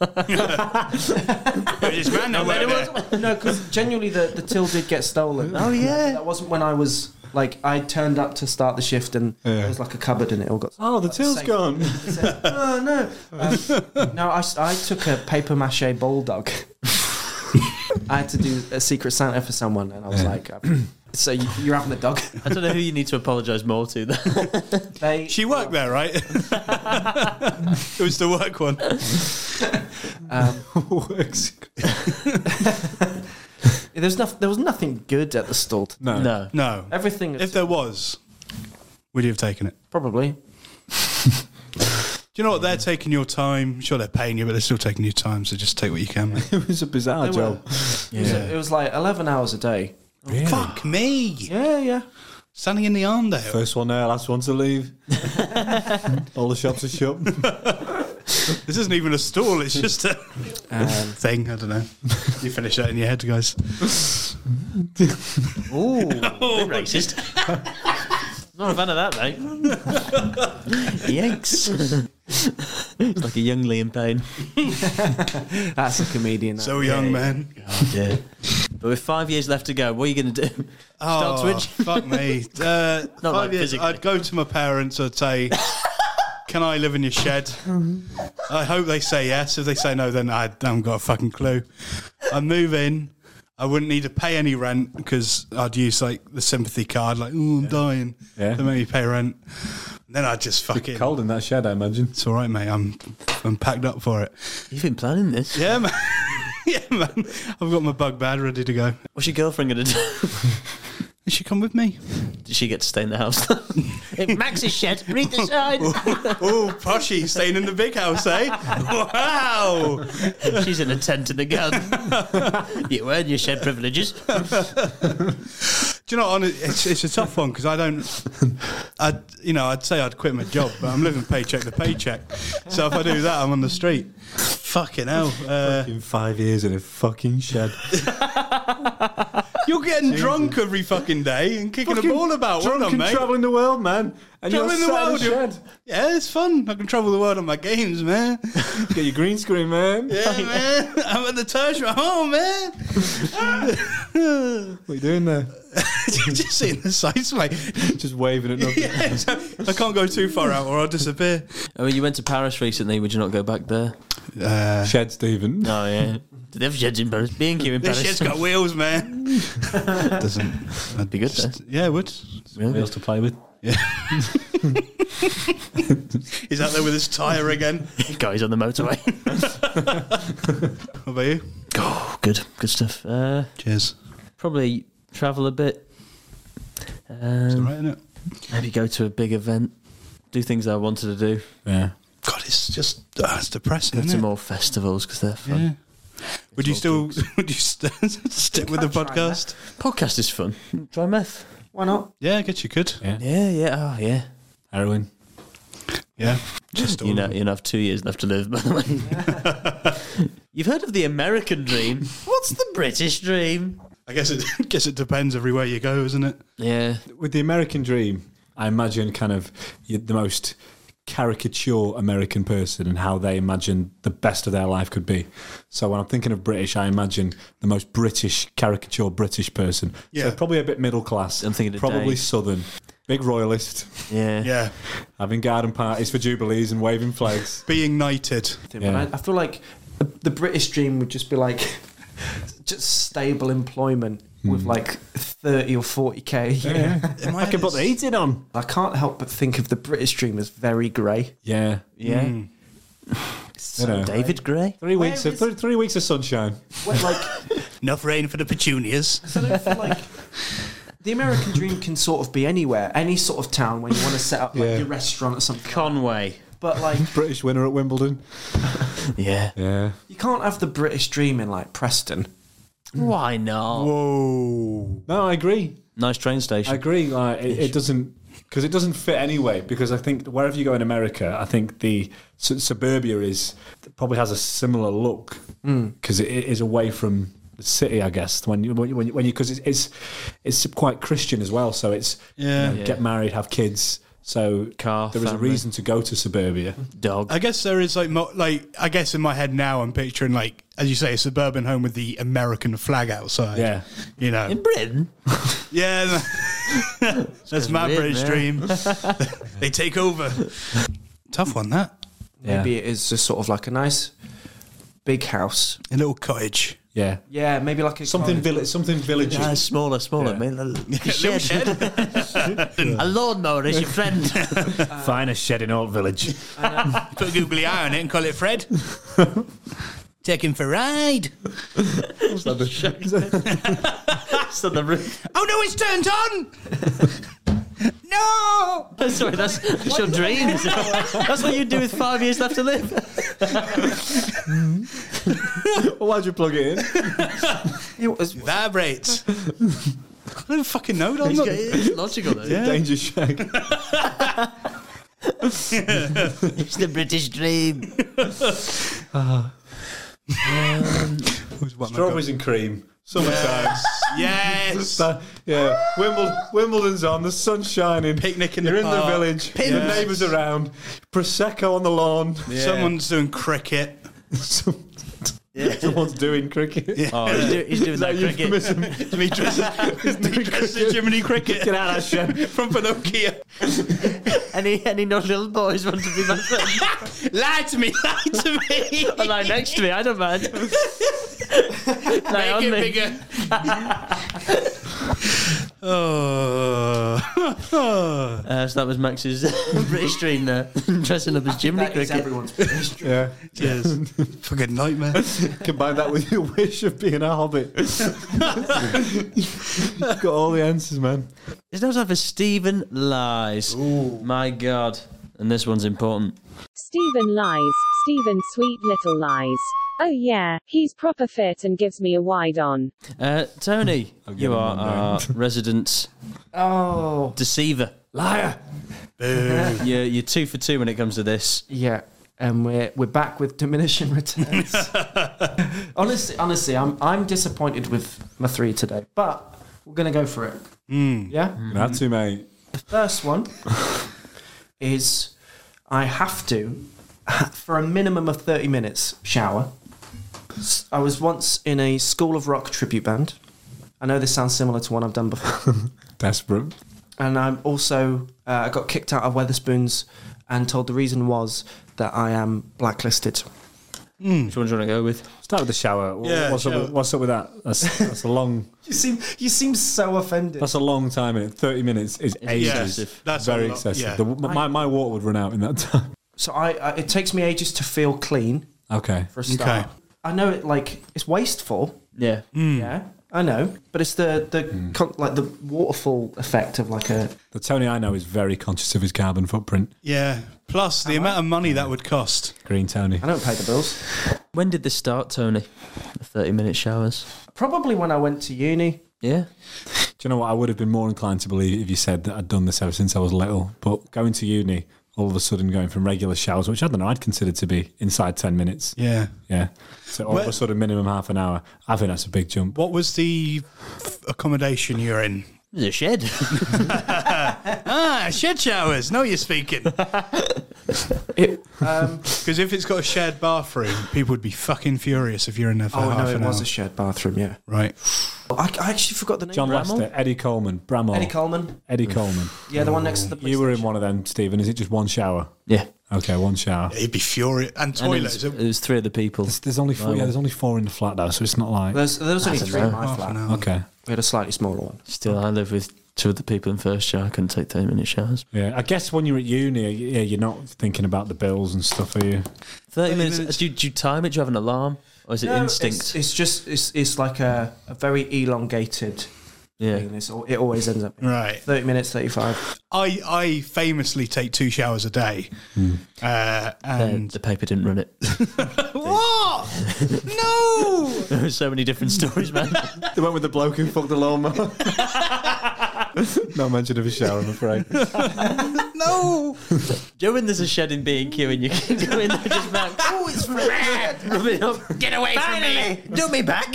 This man, No, because genuinely the till did get stolen. Oh, yeah. That wasn't when I was I turned up to start the shift and there was a cupboard and it all got. Oh, the till's safe. gone. Oh no! No, I took a paper mache bulldog. I had to do a Secret Santa for someone, and I was like, "So you're having the dog?" I don't know who you need to apologise more to. Then. She worked there, right? It was the work one. There was nothing good at the stall. No. No. Everything. If there was, would you have taken it? Probably. Do you know what? They're taking your time. Sure, they're paying you, but they're still taking your time, so just take what you can, mate. It was a bizarre They were. job. It was 11 hours a day. Really? Fuck me. Yeah. Standing in the Arndale. First one there, last one to leave. All the shops are shut. This isn't even a stall, it's just a thing. I don't know. You finish that in your head, guys. Ooh, bit racist. Not a fan of that, mate. Yikes. It's like a young Liam Payne. That's a comedian. So young, man. Oh, dear. But with 5 years left to go, what are you going to do? Start switching? Fuck me. Not 5 years, physically. I'd go to my parents, I'd say, can I live in your shed? I hope they say yes. If they say no, then I haven't got a fucking clue. I'd move in. I wouldn't need to pay any rent because I'd use the sympathy card, I'm dying. Yeah. They make me pay rent. Then I'd just fucking. Cold in that shed, I imagine. It's all right, mate. I'm packed up for it. You've been planning this. Yeah, man. Yeah, man. I've got my bug bag ready to go. What's your girlfriend going to do? Did she come with me? Does she get to stay in the house? In Max's shed, read the sign. Oh, poshy, staying in the big house, eh? Wow. She's in a tent in the garden. You earn your shed privileges. Do you know, it's a tough one because I'd say I'd quit my job, but I'm living paycheck to paycheck. So if I do that, I'm on the street. Fucking hell. In 5 years in a fucking shed. You're getting drunk every fucking day and kicking a ball about. Well done, mate. Travelling the world, man. And Travelling the world. you're sat in a shed. Yeah, it's fun. I can travel the world on my games, man. Get your green screen, man. Yeah, man. I'm at the tertiary home, man. What are you doing there? Just seeing the sights, mate. Just waving at nothing. Yeah, I can't go too far out or I'll disappear. I mean, you went to Paris recently. Would you not go back there? Shed Stephen. Oh yeah. Do they have sheds in Paris? B&Q in This Paris. shit's got wheels, man. Doesn't. That'd be good, though. Yeah, it would. Really Wheels to play with. He's out there with his tyre again. Guys on the motorway. What about you? Oh, good stuff. Cheers. Probably travel a bit. It's all right, isn't it? Maybe go to a big event. Do things I wanted to do. Yeah. God, it's just it's depressing, Go to isn't it? more festivals because they're fun. Yeah. Would you still stick with the podcast? Podcast is fun. Try meth. Why not? Yeah, I guess you could. Yeah. Yeah. Oh, yeah. Heroin. Yeah, just all You of them. have 2 years left to live, by the way. You've heard of the American dream. What's the British dream? I guess it depends everywhere you go, isn't it? Yeah. With the American dream, I imagine kind of the most caricature American person and how they imagine the best of their life could be. So when I'm thinking of British, I imagine the most British, caricature British person. Yeah. So probably a bit middle class. I'm thinking of probably Dave. Southern. Big royalist. Yeah. Yeah, Having garden parties for Jubilees and waving flags. being knighted. But Yeah. I feel like the British dream would just be like just stable employment with like 30 or 40k. In my I head, can put the it's- heating on. I can't help but think of the British dream as very grey. Yeah. Yeah. You know. David Gray? 3 weeks of 3 weeks of sunshine. Where, like, enough rain for the petunias. I don't feel like the American dream can sort of be anywhere, any sort of town when you want to set up like Yeah. your restaurant or something. Conway. But like, British winner at Wimbledon. Yeah. Yeah. you can't have the British dream in like Preston. Why not? Whoa. No, I agree. Nice train station. I agree. Like it doesn't because it doesn't fit anyway. Because I think wherever you go in America, I think the suburbia probably has a similar look because it is away from the city. I guess when you because it's quite Christian as well. So it's Yeah. get married, have kids. So Car, there is a family. reason to go to suburbia. Dog. I guess there is I guess in my head now I'm picturing like, as you say, a suburban home with the American flag outside. Yeah. You know. In Britain? Yeah. That's my weird, British yeah. dream. They take over. Tough one, that. Yeah. Maybe it is just sort of like a nice big house. A little cottage. Yeah. Yeah, maybe like a Something cottage. villagey. Yeah, smaller. Yeah. Mate. A Little shed. shed. A lawnmower is your friend. Finest shed in Old Village. Put a googly eye on it and call it Fred. Take him for a ride. It's on the roof. Oh no, it's turned on. No. Sorry, that's your dream. That's what you do with 5 years left to live. Why'd you plug it in? It was, Vibrates. I don't fucking know. I'm not, It's logical, though. Yeah. Danger shag. It's the British dream. Strawberries and cream. Summertime. Yes. Yeah. Wimbledon's on. The sun's shining. Picnic in the You're in the park. village. Pins. The neighbours around. Prosecco on the lawn. Someone's doing cricket. Someone's doing cricket. Oh, he's doing that cricket. euphemism? Dimitri Jiminy Cricket. Get out of that shed. From Pinocchio. Any not little boys want to be my friend? Lie to me. Lie to me. Lie next to me. I don't mind. Lie on Make it me. bigger. Oh. So that was Max's British dream there. Dressing up as Jiminy that is Cricket. everyone's British dream. Yeah. Cheers. Fucking nightmare. Combine that with your wish of being a hobbit. Got all the answers, man. It's not time for Stephen Lies. My God. And this one's important. Stephen lies. Stephen sweet little lies. Oh yeah, he's proper fit and gives me a wide on. Tony, get you him are one our resident Oh, deceiver. liar. You're 2 for 2 when it comes to this. Yeah, and we're back with diminishing returns. honestly, I'm disappointed with my 3 today, but we're gonna go for it. Yeah. Have to, mate. The first one is I have to, for a minimum of 30 minutes, shower. I was once in a School of Rock tribute band. I know this sounds similar to one I've done before. Desperate. And I'm also, I got kicked out of Wetherspoons and told the reason was that I am blacklisted. Which one do you want to go with? Start with the shower. Yeah, What's up with that? That's a long. You seem so offended. That's a long time. In it, 30 minutes is ages. excessive. That's very a lot, excessive. yeah. My water would run out in that time. So it takes me ages to feel clean Okay. for a start. Okay. I know it's wasteful. Yeah. Yeah, I know, but it's the waterfall effect of like a. The Tony I know is very conscious of his carbon footprint. Yeah. Plus, the amount of money that would cost. Green Tony. I don't pay the bills. When did this start, Tony? The 30-minute showers. Probably when I went to uni. Yeah. Do you know what? I would have been more inclined to believe if you said that I'd done this ever since I was little. But going to uni, all of a sudden going from regular showers, which I don't know, I'd consider to be inside 10 minutes. Yeah. Yeah. So all of a sudden, minimum half an hour. I think that's a big jump. What was the accommodation you're in? There's a shed. Shed showers. No, you're speaking. Because if it's got a shared bathroom, people would be fucking furious if you're in there for Oh half no, it an was hour. a shared bathroom. Yeah. Right. I actually forgot the name. John Bramall? Lester, Eddie Coleman, Bramall. Eddie Coleman. Eddie Coleman. Yeah, the one next to the. Police You were in station. one of them, Stephen. Is it just one shower? Yeah. Okay, one shower. He'd be furious. And And toilets. it was 3 other people. There's only four. Yeah, there's only 4 in the flat though, so it's not like. There was only 3 in my Half flat. an hour. Okay. We had a slightly smaller one. Still, I live with 2 other people in first shower. I couldn't take 30-minute showers. Yeah, I guess when you're at uni, yeah, you're not thinking about the bills and stuff, are you? 30 minutes. Do you time it? Do you have an alarm? Or is it instinct? It's just it's like a very elongated Yeah. thing. It always ends up Right. 30 minutes, 35. I famously take 2 showers a day. And The paper didn't run it. what? No. There were so many different stories, man. They went with the bloke who fucked the lawnmower. No mention of a shower, I'm afraid. No. Joe, when there's a shed in B&Q and you can go in there just back. Oh, it's red. Rub it up. Get away from me. Do me back.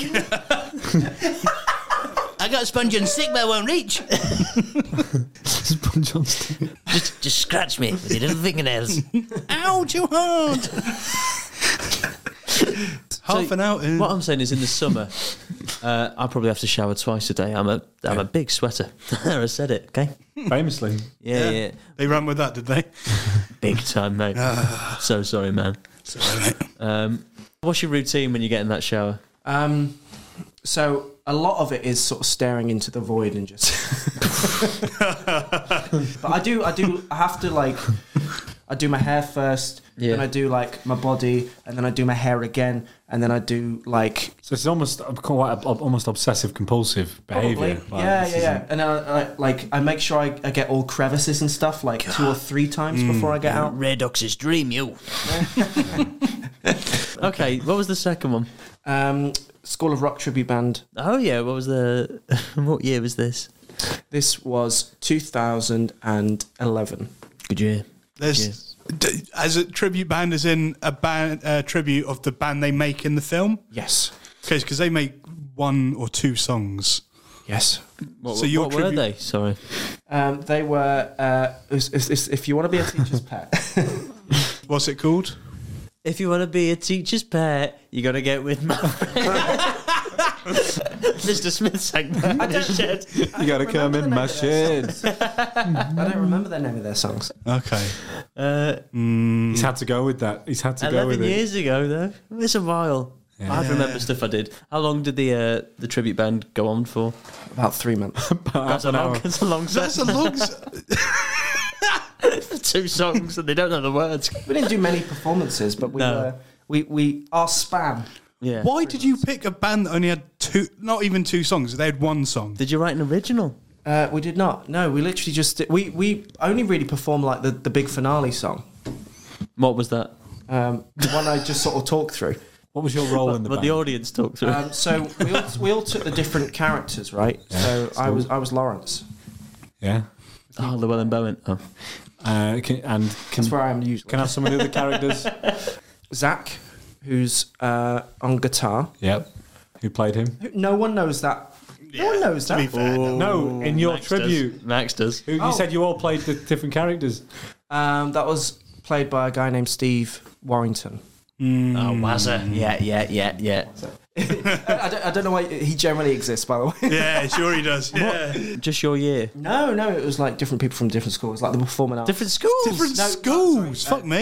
I got a sponge and stick, but I won't reach. Sponge on stick. Just scratch me with your little fingernails. Ow, too hard. Half an hour in. What I'm saying is, in the summer, I probably have to shower twice a day. I'm a big sweater. I said it. Okay. Famously. Yeah. They ran with that, did they? Big time, mate. So sorry, man. Sorry, mate. What's your routine when you get in that shower? So a lot of it is sort of staring into the void and just. But I have to like. I do my hair first, Yeah. then I do like my body, and then I do my hair again, and then I do like So it's almost quite almost obsessive compulsive behaviour. probably, Like, yeah, this yeah, is yeah. And I make sure I get all crevices and stuff like 2 or 3 times before I get out. Redox's dream, you. Okay, what was the second one? School of Rock tribute band. Oh yeah, what was the? What year was this? This was 2011. Good year. There's as a tribute band, as in a band tribute of the band they make in the film. Yes, Because they make 1 or 2 songs. yes. What, So your what were tribute- they? Sorry. They were. If you want to be a teacher's pet. What's it called? If you want to be a teacher's pet, you got to get with my friend. Mr. Smith sang that in his shed. You gotta come in my shed. I don't remember the name of their songs. Okay. He's had to go with that. He's had to go 11 with years ago, though. It's a while. I remember stuff I did. How long did the tribute band go on for? About 3 months. it. That's a long set. That's a long. 2 songs and they don't know the words. We didn't do many performances, but No. we our span. Yeah. Why did you pick a band that only had 2? Not even 2 songs. They had 1 song. Did you write an original? We did not. No, we literally just we only really performed like the big finale song. What was that? The one I just sort of talked through. What was your role in the What band? the audience talked through. So we all took the different characters, right? So I was Lawrence. Yeah. Oh, Llewellyn Bowen. Oh. That's where I am usually. Can I have some of the other characters? Zach, who's on guitar. Yep. Who played him? No one knows that. No one knows To be that. fair, no. No, in your Max tribute. Does. Max does. Who, you said you all played the different characters. That was played by a guy named Steve Warrington. Oh, Wazza. Yeah. I don't know why he generally exists, by the way. Yeah, sure he does. Yeah. Just your year. No, it was like different people from different schools, like the performing arts. Different schools. Different No, schools. Fuck me.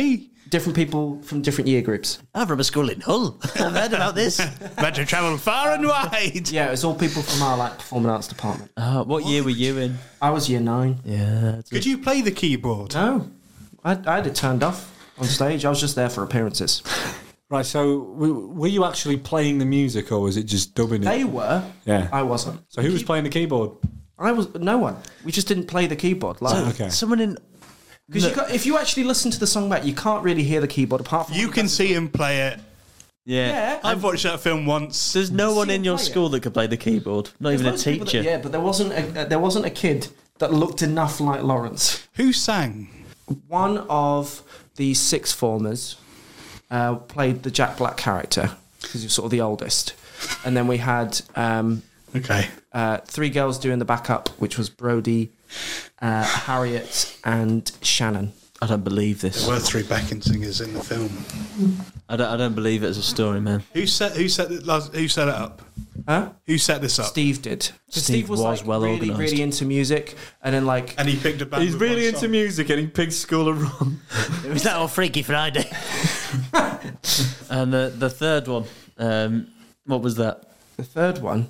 different people from different year groups. I'm from a school in Hull. I've heard about this. Had to travel far and wide. Yeah, it was all people from our like performing arts department. What year were you in? I was year 9. Yeah. Could you play the keyboard? No, I had it turned off on stage. I was just there for appearances. Right, so were you actually playing the music or was it just dubbing it? They were. Yeah. I wasn't. So who was playing the keyboard? I was no one. We just didn't play the keyboard live. Okay. Someone in. Because if you actually listen to the song back, you can't really hear the keyboard apart from You can see him play it. Yeah. I've watched that film once. There's no one See in him your play it. school that could play the keyboard. Not even a Loads of people teacher. yeah, but there wasn't a kid that looked enough like Lawrence. Who sang? One of the sixth formers played the Jack Black character because he was sort of the oldest, and then we had Okay. 3 girls doing the backup, which was Brody, Harriet, and Shannon. I don't believe this. There were 3 backing singers in the film. I don't believe it as a story, man. Who set it up? Huh? Who set this up? Steve did. 'Cause Steve was was like well really, organised. really into music, and then like And he picked a band. He's with really one into song. music and he picked School of Rock. It was that old Freaky Friday. And the third one, what was that? the third one.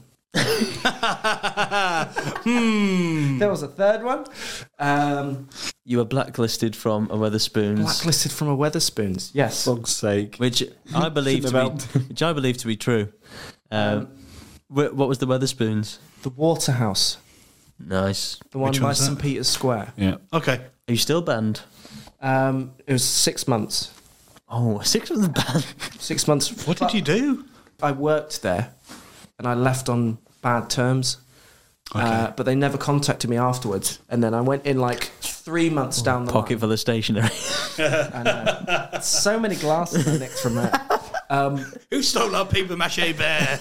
There was a third one. You were blacklisted from a Weatherspoons, Blacklisted from a Weatherspoons. Yes. Fuck's sake. which I believe to Shouldn't be, which I believe to be true. What was the Weatherspoons? The Waterhouse. Nice. The one Which by one's that? St Peter's Square. Yeah. Okay. Are you still banned? It was 6 months. Oh, 6 months banned. 6 months. What did you do? I worked there, and I left on bad terms. Okay. But they never contacted me afterwards. And then I went in like 3 months down the Pocket line. for the stationery. So many glasses I nicked from that. Who stole our paper mache bear?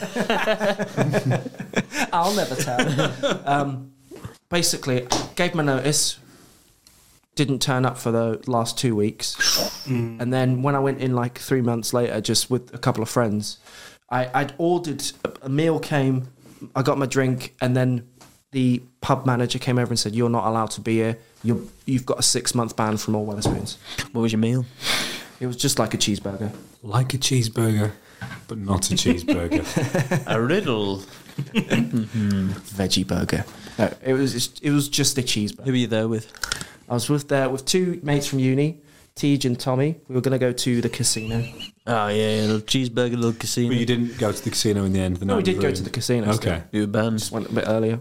I'll never tell. Basically, gave my notice. Didn't turn up for the last 2 weeks. And then when I went in like 3 months later, just with a couple of friends, I'd ordered, a meal came, I got my drink, and then the pub manager came over and said, "You're not allowed to be here. You've got a 6-month ban from all Weatherspoons." What was your meal? It was just like a cheeseburger. Like a cheeseburger, but not a cheeseburger. A riddle. Veggie burger. No, it was just a cheeseburger. Who were you there with? I was with 2 mates from uni, Tej and Tommy. We were going to go to the casino. Oh yeah, a little cheeseburger, little casino. But you didn't go to the casino in the end. No, we did go to the casino. Okay. You were banned. Just went a bit earlier.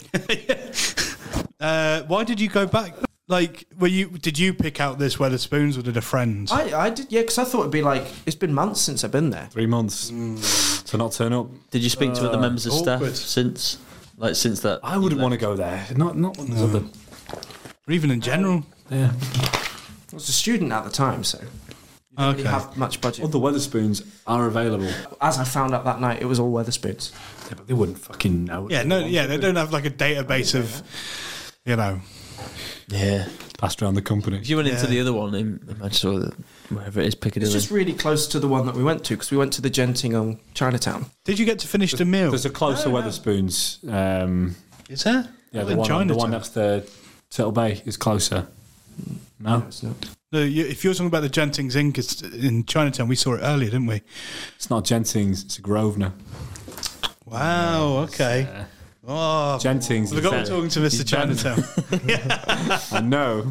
Why did you go back? Like, did you pick out this Weatherspoons or did a friend? I did, yeah, because I thought it'd be like, it's been months since I've been there. 3 months to not turn up. Did you speak to other members of staff awkward. since that? I wouldn't want to go there. Not when there's other. Or even in general? Yeah. I was a student at the time, so you didn't really have much budget. Other Weatherspoons are available. As I found out that night, it was all Weatherspoons. Yeah, but they wouldn't fucking know. Yeah, no, yeah, they don't have like a database of, you know. Yeah. Passed around the company. If you went into Yeah. the other one in Manchester, wherever it is, Piccadilly. It's just really close to the one that we went to, because we went to the Genting on Chinatown. Did you get to finish the meal? There's a closer Weatherspoons. Is there? Yeah, In the one Chinatown. next to Turtle Bay is closer. No, It's not. No, if you're talking about the Genting's Ink it's in Chinatown, we saw it earlier, didn't we? it's not Genting's. It's a Grosvenor. Wow, okay. Oh, Genting's. I forgot we're talking to Mr. Chinatown. I know.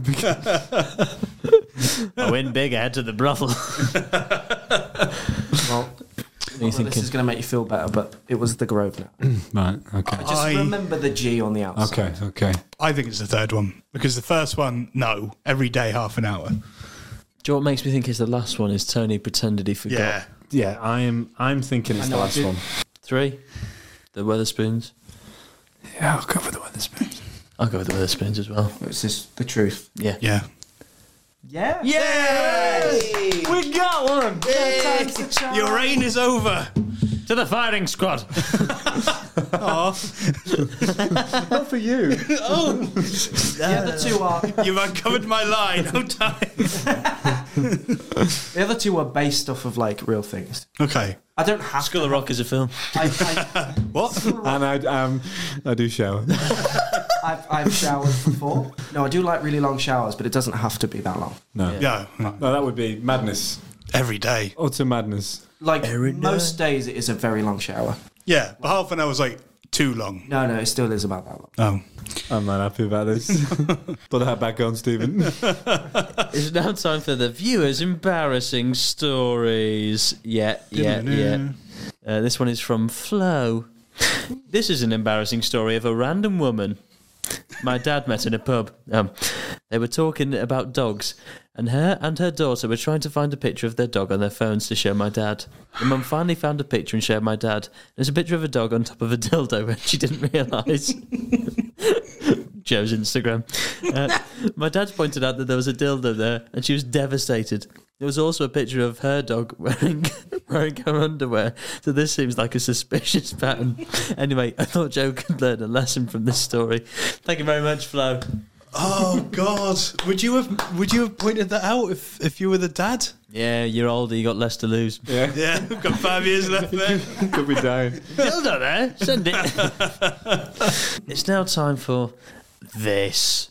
I win big, I head to the brothel. Well, this is going to make you feel better, but it was the Grosvenor. Right. Okay. Just remember the G on the outside. Okay. I think it's the third one because the first one, no, every day half an hour. Do you know what makes me think it's the last one? Is Tony pretended he forgot? Yeah. Yeah, I'm thinking it's I the know, I last did. one. 3, the Weatherspoons. Yeah, I'll go for the Weatherspoons. I'll go with the Weatherspoons as well. It's just the truth. Yeah. Yeah. Yeah. Yay! We got one. Your reign is over. To the firing squad. Not for you. The other two are You've uncovered my lie. No time. the other two are based off of like real things. Okay. I don't have School of Rock is a film. What? And I do shower. I've showered before. No, I do like really long showers, but it doesn't have to be that long. No. Yeah. No, that would be madness. every day. Utter madness. Like most days, it is a very long shower. Yeah, but half an hour is like too long. No, it still is about that long. Oh. I'm not happy about this. Put that back on, Stephen. It's now time for the viewers' embarrassing stories. Yeah. This one is from Flo. This is an embarrassing story of a random woman my dad met in a pub. They were talking about dogs, and her daughter were trying to find a picture of their dog on their phones to show my dad. The mum finally found a picture and showed my dad. There's a picture of a dog on top of a dildo, and she didn't realise. Joe's Instagram. My dad pointed out that there was a dildo there, and she was devastated. There was also a picture of her dog wearing her underwear, so this seems like a suspicious pattern. Anyway, I thought Joe could learn a lesson from this story. Thank you very much, Flo. Oh God! Would you have pointed that out if you were the dad? Yeah, you're older, you got less to lose. Yeah. Yeah, we've got 5 years left there. Could be dying. Dildo there, send it. It's now time for this.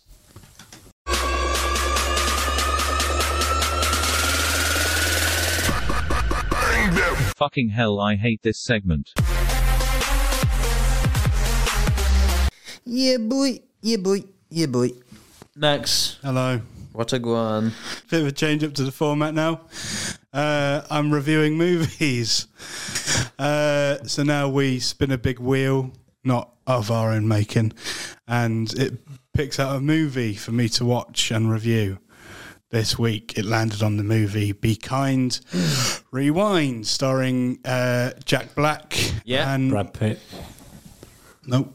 Fucking hell, I hate this segment. Yeah, boy. Next. Hello. What a guan. Bit of a change up to the format now. I'm reviewing movies. So now we spin a big wheel, not of our own making, and it picks out a movie for me to watch and review. This week it landed on the movie Be Kind, Rewind, starring Jack Black and Brad Pitt. Nope.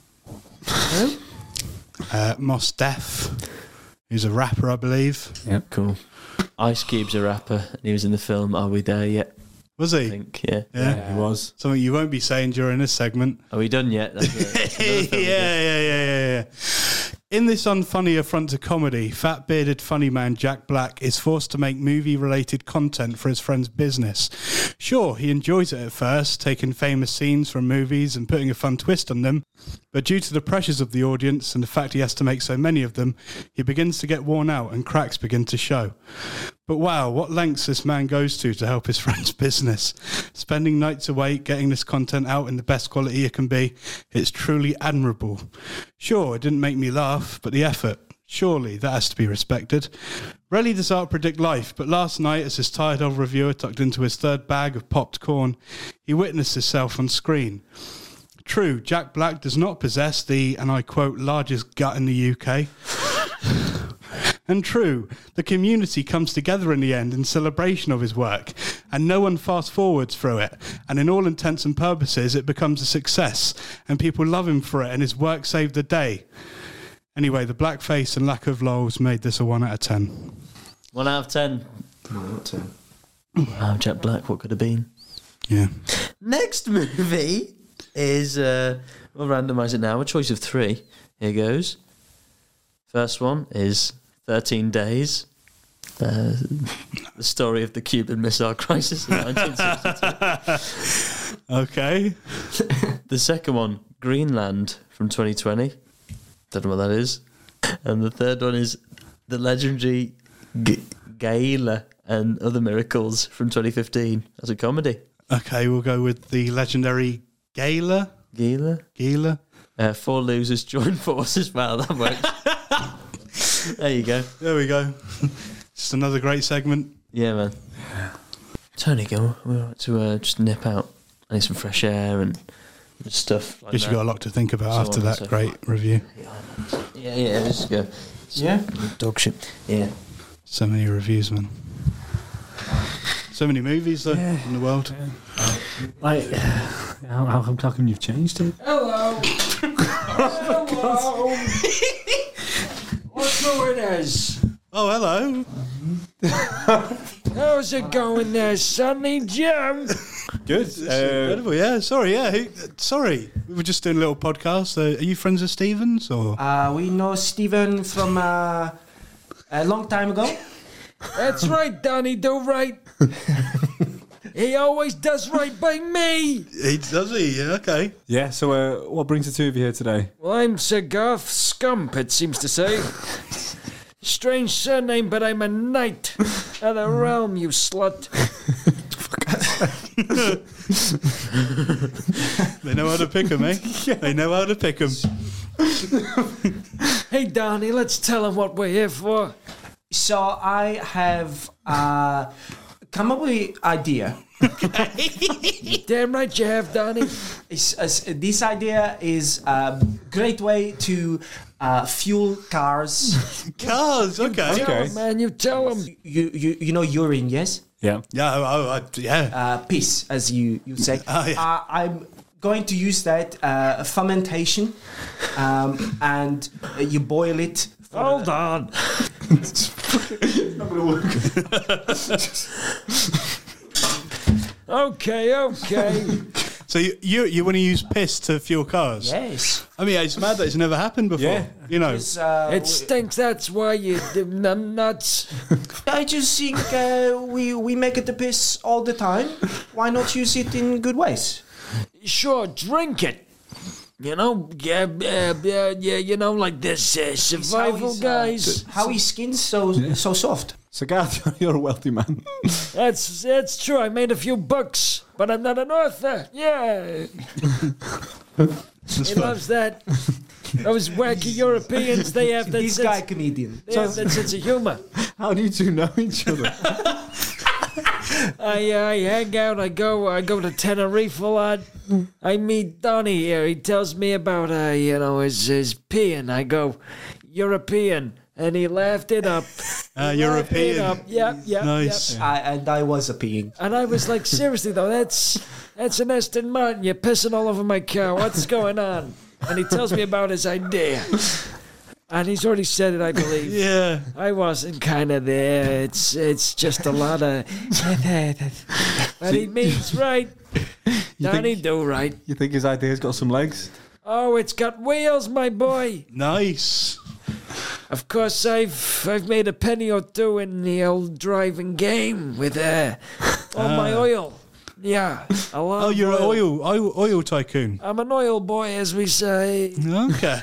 Mos Def, who's a rapper, I believe. Yep, cool. Ice Cube's a rapper, and he was in the film Are We There Yet? Was I he? think, yeah. Yeah, he was. Something you won't be saying during this segment. Are we done yet? That's another film we did. Yeah. In this unfunny affront to comedy, fat-bearded funny man Jack Black is forced to make movie-related content for his friend's business. Sure, he enjoys it at first, taking famous scenes from movies and putting a fun twist on them, but due to the pressures of the audience and the fact he has to make so many of them, he begins to get worn out and cracks begin to show. But wow, what lengths this man goes to help his friend's business. Spending nights awake, getting this content out in the best quality it can be, it's truly admirable. Sure, it didn't make me laugh, but the effort, surely that has to be respected. Rarely does art predict life, but last night, as his tired old reviewer tucked into his third bag of popped corn, he witnessed himself on screen. True, Jack Black does not possess the, and I quote, largest gut in the UK. And true, the community comes together in the end in celebration of his work, and no one fast forwards through it, and in all intents and purposes it becomes a success, and people love him for it, and his work saved the day. Anyway, the blackface and lack of lols made this a 1 out of 10. 1 out of 10. Wow, Jack Black, what could have been? Yeah. Next movie is, we'll randomise it now, a choice of 3. Here goes. First one is 13 Days, the story of the Cuban Missile Crisis in 1962. Okay. The second one, Greenland from 2020. Don't know what that is. And the third one is the legendary Gala and Other Miracles from 2015 as a comedy. Okay, we'll go with the legendary Gala. Gila? 4 losers join forces. Wow, that works. There you go. There we go. Just another great segment. Yeah, man. Tony, go. We want to just nip out. I need some fresh air and stuff like Guess that. you got a lot to think about So after on and that so great review. Yeah, just go. Yeah? Dog shit. Yeah. So many reviews, man. So many movies, though, in the world. Like, how come you've changed it? Hello. Hello. What's going on? Oh, hello. How's it going there, Sonny Jim? Good. Incredible, yeah. Sorry, yeah. Sorry. We were just doing a little podcast. Are you friends with Stevens, or? We know Steven from a long time ago. That's right, Donnie, do right. He always does right by me. Does he? Yeah, okay. Yeah, so what brings the two of you here today? Well, I'm Sir Garth Scump, it seems to say. Strange surname, but I'm a knight of the realm, you slut. They know how to pick 'em, eh? They know how to pick 'em. Hey, Donnie, let's tell him what we're here for. So I have come up with an idea. Damn right you have, Donnie. This idea is a great way to fuel cars. Cars, okay. Okay. Man, you tell him. You know urine, yes? Yeah. Yeah. Piss, as you say. Oh, yeah. I'm going to use that fermentation, and you boil it. Hold on. Okay. So you want to use piss to fuel cars? Yes. I mean, it's mad that it's never happened before. Yeah. You know. It stinks, that's why you nuts. I just think we make it the piss all the time. Why not use it in good ways? Sure, drink it. You know, yeah, you know, like this survival guys. How his skin's so soft. So, Garth, you're a wealthy man. That's true. I made a few bucks, but I'm not an author. Yeah. He loves that. Those wacky Europeans, they have that This sense, guy comedian. they have that sense of humor. How do you two know each other? I hang out. I go to Tenerife a lot. I meet Donnie here. He tells me about his peeing. I go, European, and he laughed it up. European. Yeah. Nice. And I was a peeing. And I was like, seriously though, that's an Aston Martin. You're pissing all over my car. What's going on? And he tells me about his idea. And he's already said it, I believe. Yeah. I wasn't kind of there. It's just a lot of. But he means right. Donnie do right. You think his idea's got some legs? Oh, it's got wheels, my boy. Nice. Of course, I've made a penny or two in the old driving game with all my oil. Yeah, a lot. Oh, of you're an oil tycoon. I'm an oil boy, as we say. Okay.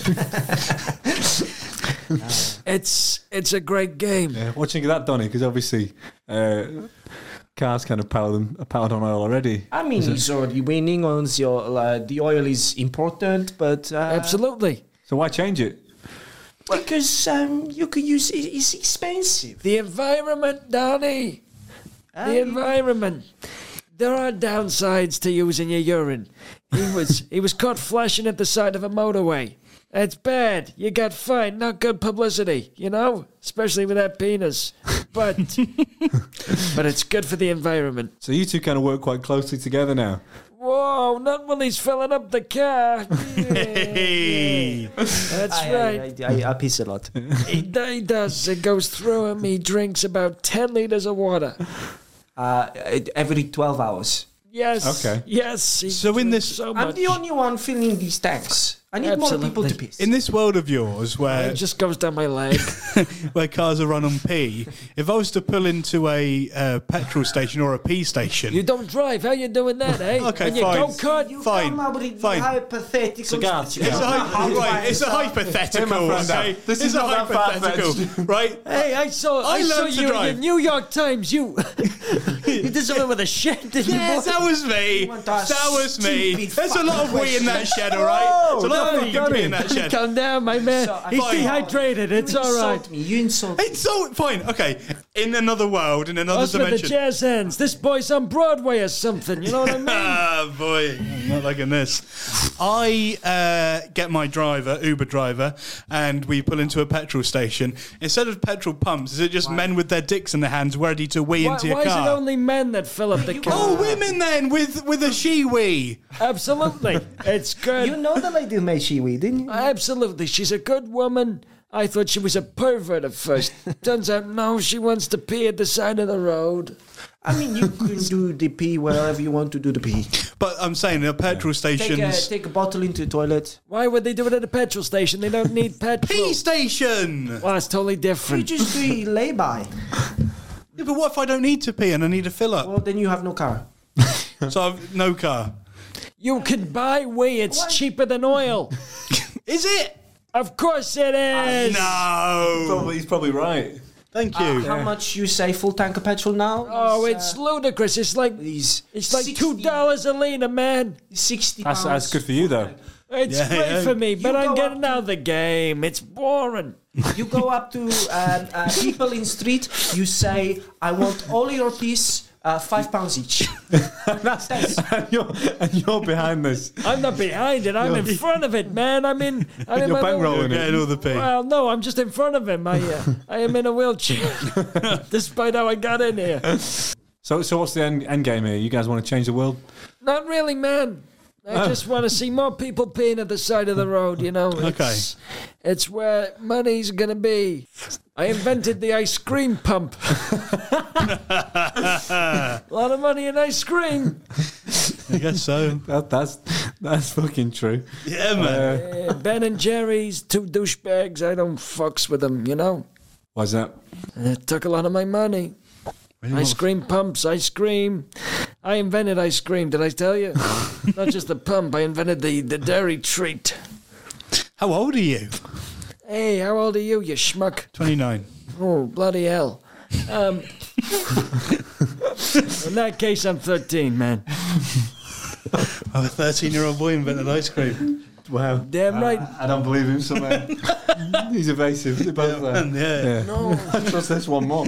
It's a great game. Yeah. What do you think of that, Donnie? Because obviously, cars kind of powered on oil already. I mean, he's already winning on the oil is important, but Absolutely. So why change it? because you could use it. It's expensive. The environment, Donnie. The environment. There are downsides to using your urine. He was caught flashing at the side of a motorway. That's bad. You got fined. Not good publicity, you know? Especially with that penis. But it's good for the environment. So you two kind of work quite closely together now. Whoa, not when he's filling up the car. Hey. That's right. I piss a lot. He does. It goes through him. He drinks about 10 liters of water. Every 12 hours. Yes. Okay. Yes. he So in drinks this- so I'm much. the only one filling these tanks. I need more people to piss. In this world of yours, where It just goes down my leg. where cars are run on pee, if I was to pull into a petrol station or a pee station, You don't drive. How you doing that, eh? Okay, When you fine. go-kart, You Fine, come up with fine. hypothetical. Garth, it's a hypothetical. Okay? This It's is a not that hypothetical, right? Hey, I saw learned to you in the drive. New York Times. You did something with a shed, didn't Yes, you? that was me. want That that was me. stupid There's a lot of wee in that shed, all right? There's a lot of fucking pee in that shed. Calm down, my man. So- He's Fine. dehydrated. It's all right. You insult me. It's so fine. Okay, in another world, in another Us with the dimension. jazz hands. This boy's on Broadway or something. You know what I mean? Ah, boy, I'm not liking this. I get my driver, Uber driver, and we pull into a petrol station. Instead of petrol pumps, is it just men with their dicks in their hands ready to wee Why, into your why is it car? only men that fill up the car? Oh, women then with a she-wee. Absolutely. It's good. You know the lady who made Shiwi, didn't you? Absolutely. She's a good woman. I thought she was a pervert at first. Turns out, no, she wants to pee at the side of the road. I mean, you can do the pee wherever you want to do the pee. But I'm saying the petrol stations. Take a bottle into the toilet. Why would they do it at a petrol station? They don't need petrol. Pee station. Well, it's totally You different. just do lay-by. Yeah, but what if I don't need to pee and I need a fill up? Well, then you have no car. So I've no car. You can buy wee. It's cheaper than oil. Is it? Of course it is. No. He's probably right. Thank you. How much you say full tank of petrol now? Oh, it's ludicrous. It's like $2 a litre, man. 60 That's good for you, though. It's Yeah, great yeah. for me, but You I'm go getting out of the game. It's boring. You go up to people in street. You say, "I want all your piece, £5 each." and you're behind this. I'm not behind it. I'm in front of it, man. I'm in You're my little- bankrolling it. Getting all the pee. Well, no, I'm just in front of him. I am in a wheelchair, despite how I got in here. So what's the end game here? You guys want to change the world? Not really, man. I just want to see more people peeing at the side of the road, you know. It's where money's going to be. I invented the ice cream pump. A lot of money in ice cream. I guess so. That's fucking true. Yeah, man. Ben and Jerry's, 2 douchebags. I don't fucks with them, you know. Why's that? It took a lot of my money. Ice cream pumps, ice cream. I invented ice cream, did I tell you? Not just the pump, I invented the dairy treat. How old are you? Hey, how old are you, you schmuck? 29. Oh, bloody hell. In that case, I'm 13, man. I'm a 13-year-old boy invented ice cream. Wow. Damn right. I don't believe him somehow. He's evasive. They're both there. Yeah. No. I trust this one more.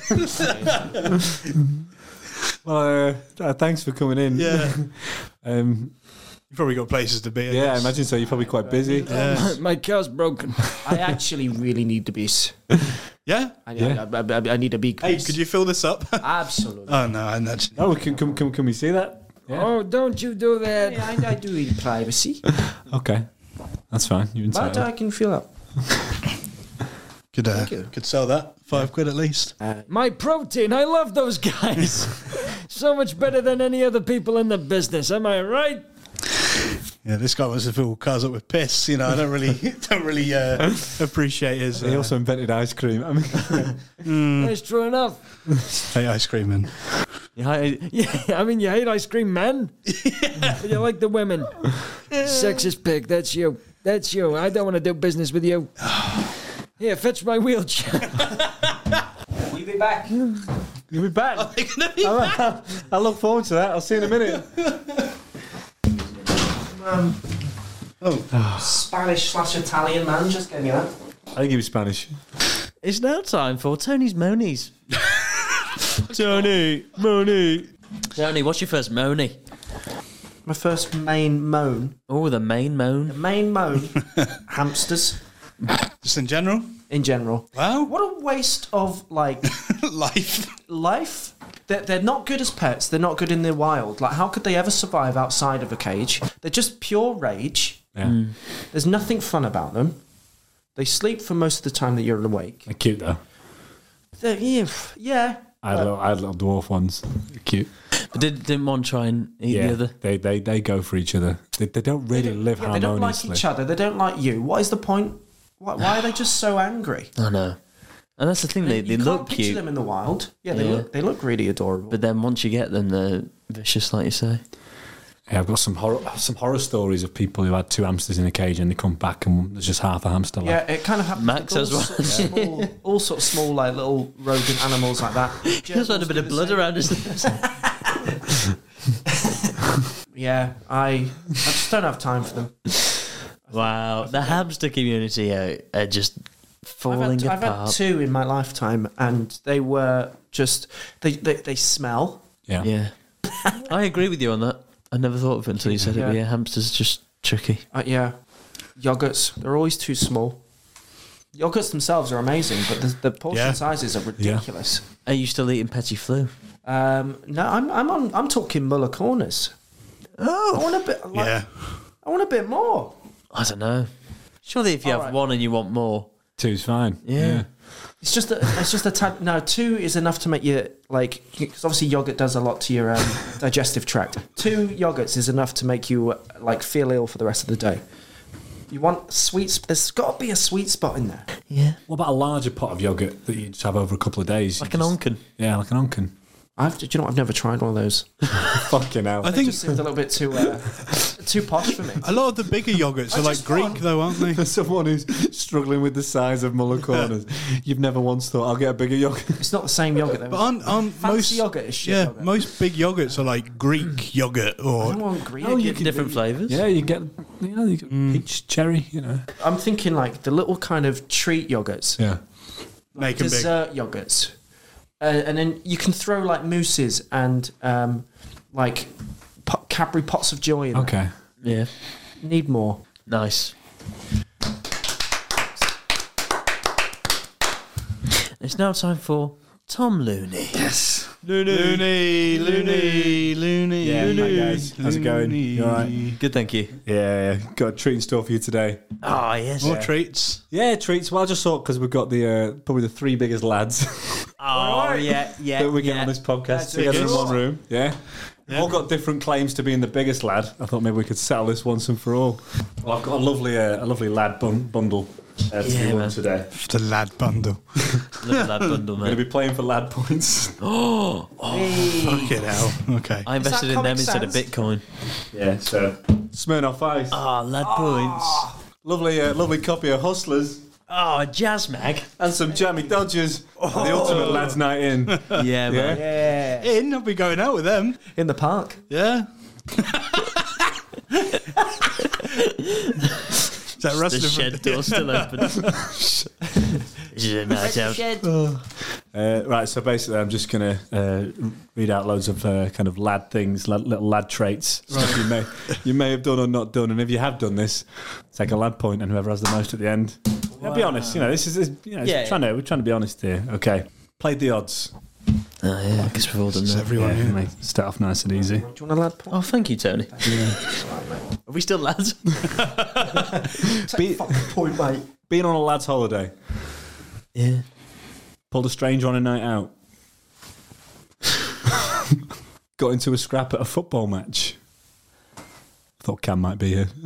Well, thanks for coming in. Yeah. Um, You've probably got places to be. I yeah, I guess. imagine so. You're probably quite busy. Yeah. My car's broken. I actually really need the bees. Yeah? I need a big Hey, piece. could you fill this up? Absolutely. Oh, no, I nudged. Oh, can we see that? Yeah. Oh, don't you do that. Yeah, I do in privacy, Okay, that's fine. You but I can fill up. Could sell that. £5 at least. My protein, I love those guys. So much better than any other people in the business, am I right? Yeah, this guy wants to fill cars up with piss. You know, I don't really appreciate his. He also invented ice cream. I mean, That's true enough. hate ice cream, man. Yeah, I mean, you hate ice cream, man. But you like the women. Sexist pig, that's you. That's you. I don't want to do business with you. Here, fetch my wheelchair. We'll be back. you'll be back. I look forward to that. I'll see you in a minute. Spanish/Italian man just gave me that. I think he was Spanish. It's now time for Tony's Monies. Tony, Tony, what's your first Moni? My first main moan. Oh, the main moan. Main moan. Hamsters just in general. in general. Wow. What a waste of like Life. They're not good as pets. They're not good in the wild. Like, how could they ever survive outside of a cage? They're just pure rage. Yeah. There's nothing fun about them. They sleep for most of the time that you're awake. They're cute though. Yeah. I had little dwarf ones. They're cute. But didn't one try and eat the other? They go for each other. They don't really live They don't like harmoniously. each other. They don't like you. What is the point? Why are they just so angry? I know. And that's the thing, they you look can't picture cute. them in the wild. Yeah, Yeah. they look really adorable. But then once you get them, they're vicious, like you say. Yeah, I've got some horror stories of people who had 2 hamsters in a cage and they come back and there's just half a hamster left. Yeah, it kind of happens. Max with as well. all sorts of small, like little rodent animals like that. He just had a bit of blood around his lips. Yeah, I just don't have time for them. Wow, the hamster community are just falling I've had apart. 2 in my lifetime, and they were just they smell. Yeah. Yeah. I agree with you on that. I never thought of it until you said it. Yeah. But yeah, hamsters are just tricky. Yeah, yogurts, they're always too small. Yogurts themselves are amazing, but the portion sizes are ridiculous. Are you still eating Petit Flu? No, I'm talking Muller Corners. Oh, I want a bit. Yeah. I want a bit more. I don't know. Surely if you have one and you want more. 2's fine. Yeah. It's just a tad. No, 2 is enough to make you like, because obviously yogurt does a lot to your digestive tract. 2 yogurts is enough to make you like feel ill for the rest of the day. You want sweets? There's got to be a sweet spot in there. Yeah. What about a larger pot of yogurt that you just have over a couple of days? Like an onken. Yeah, like an onken. Do you know what? I've never tried one of those. Fucking hell. I It think just seems a little bit too too posh for me. A lot of the bigger yogurts are like Greek, though, aren't they? Someone who's struggling with the size of Muller Corners. You've never once thought, I'll get a bigger yogurt. It's not the same yogurt. Though. But aren't Fancy most yogurt is shit yeah, yogurt. most big yogurts are like Greek yogurt I don't or want Greek. Oh, you get different flavours. Yeah, you get peach, cherry, you know. I'm thinking like the little kind of treat yogurts, Yeah. make them big. dessert yogurts, and then you can throw like mousses and like Cadbury pots of joy in there. Okay. Yeah. Need more. Nice. It's now time for Tom Looney. Yes. Looney. Yeah, hi guys. How's it going? You all right? Good, thank you. Yeah. Got a treat in store for you today. Oh, yes. More treats. Yeah, treats. Well, I just thought because we've got the probably the 3 biggest lads Oh, yeah. that we get on this podcast together in one room. Yeah. All got different claims to being the biggest lad. I thought maybe we could settle this once and for all. Well, I've got a lovely lad bundle to Yeah, give man. on today. The lad bundle. Look at that bundle, I'm going to mate. be playing for lad points. Fucking hell. Okay. I invested in Comic them instead of Sans? Bitcoin. Yeah, so Smirnoff Ice. Ah, lad points. Lovely copy of Hustlers Oh, Jazz Mag. and some Jammy Dodgers. The ultimate lads night in. Yeah, man. Yeah. In, I'll be going out with them. In the park. Yeah. Is that The rustling? shed door still open. This is a night out. Right, so basically, I'm just going to read out loads of kind of lad things, little lad traits, stuff you may have done or not done. And if you have done this, take a lad point, and whoever has the most at the end. I'll be honest, this is we're trying to be honest here. Okay, played the odds. Oh, yeah, I guess we've all done It's that. everyone Yeah, here. mate, start off nice and easy. Do you want a lad point? Oh, thank you, Tony. Are we still lads? Take fucking point, mate. Being on a lad's holiday, Yeah. pulled a stranger on a night out, got into a scrap at a football match. Thought Cam might be here.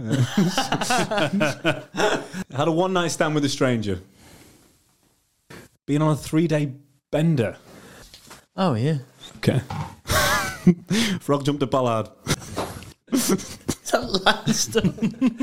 Had a one-night stand with a stranger. Been on a 3-day bender. Oh, yeah. Okay. Frog jumped a bollard. Is that lad stuff?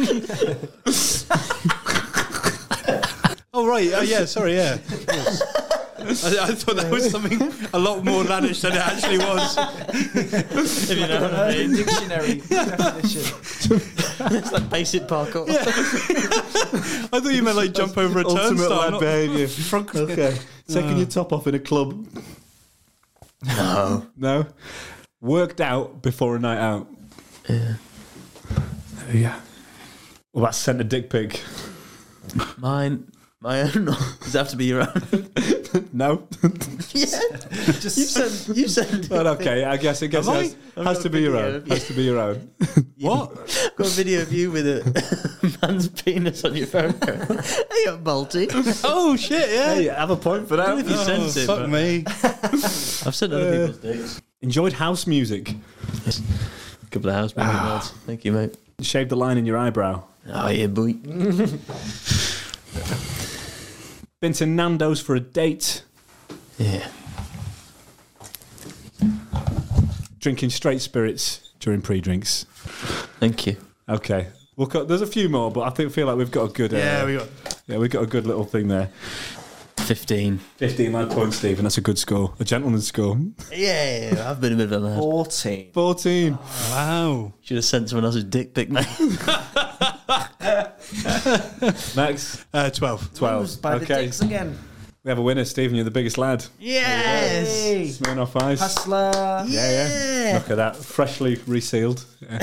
Oh, right. Yeah, sorry, yeah. Yes. I thought that was something a lot more laddish than it actually was. If you know what I mean. Dictionary definition. It's like basic parkour. I thought you meant like jump over a Ultimate turnstile. lad not- behaviour. Okay. Taking your top off in a club. No. No. Worked out before a night out. Yeah. Yeah. Well, that's sent a dick pic. My own. Does it have to be your own? No. Yeah. You said. But okay, I guess it Have I? has to be your own. Has to be your own. What? Got a video of you with a man's penis on your phone. Hey, up, Balti. Oh, shit, yeah. Hey, have a point for I don't know if that. you sent it, Fuck but me. I've sent other people's dicks. Enjoyed house music. Couple of house music notes. Thank you, mate. Shaved the line in your eyebrow. Oh, yeah, boy. Been to Nando's for a date. Yeah. Drinking straight spirits during pre-drinks. Thank you. Okay. There's a few more, but I feel like we've got a good. Yeah, we've got a good little thing there. 15. 15 lad points, Stephen. That's a good score. A gentleman's score. Yeah, I've been a bit of a lad. 14. 14. Wow. Should have sent someone else's dick pic, mate. Max. 12. 12. By the Okay. dicks again. We have a winner, Stephen. You're the biggest lad. Yes. Hey. Smirnoff Ice. Hustler. Yeah. Look at that. Freshly resealed. Yeah.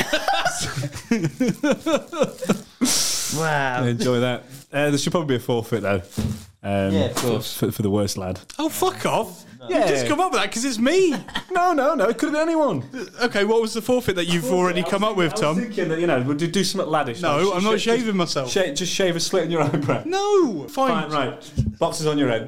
Wow. Enjoy that. There should probably be a forfeit, though. Yeah, of course. For the worst lad. Oh, fuck off. Yeah. You just come up with that because it's me. No. It could have been anyone. Okay, what was the forfeit that you've already come up with, I was Tom? thinking that, we'll do something laddish. No, Like, I'm not shaving myself. Just shave a slit in your eyebrow. No, Fine, fine. right. Boxes on your head.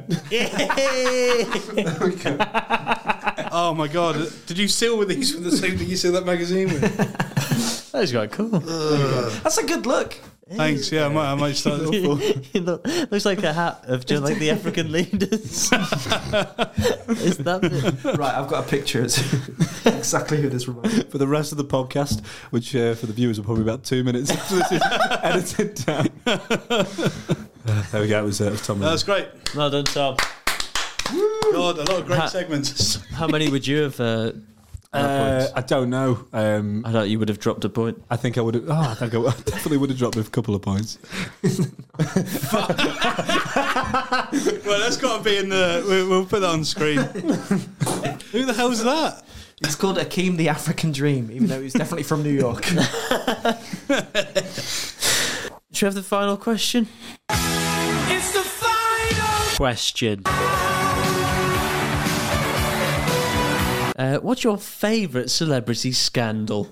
Oh my god, did you seal with these with the same thing you sealed that magazine with? That was quite cool. That's a good look. Thanks. Yeah, I might start. Looks like a hat of just like the African leaders. Is that it? Right, I've got a picture. It's exactly who this reminds me. For the rest of the podcast, which for the viewers are probably about 2 minutes after this is edited down. There we go. It was Tom. That's great. Well done, Tom. God, a lot of great segments. How many would you have? Points? I don't know. I thought you would have dropped a point. I think I would have. I think I definitely would have dropped a couple of points. Well, that's got to be in the. We'll put that on the screen. Who the hell's that? It's called Akeem the African Dream, even though he's definitely from New York. Should we have the final question? It's the final Question. What's your favourite celebrity scandal?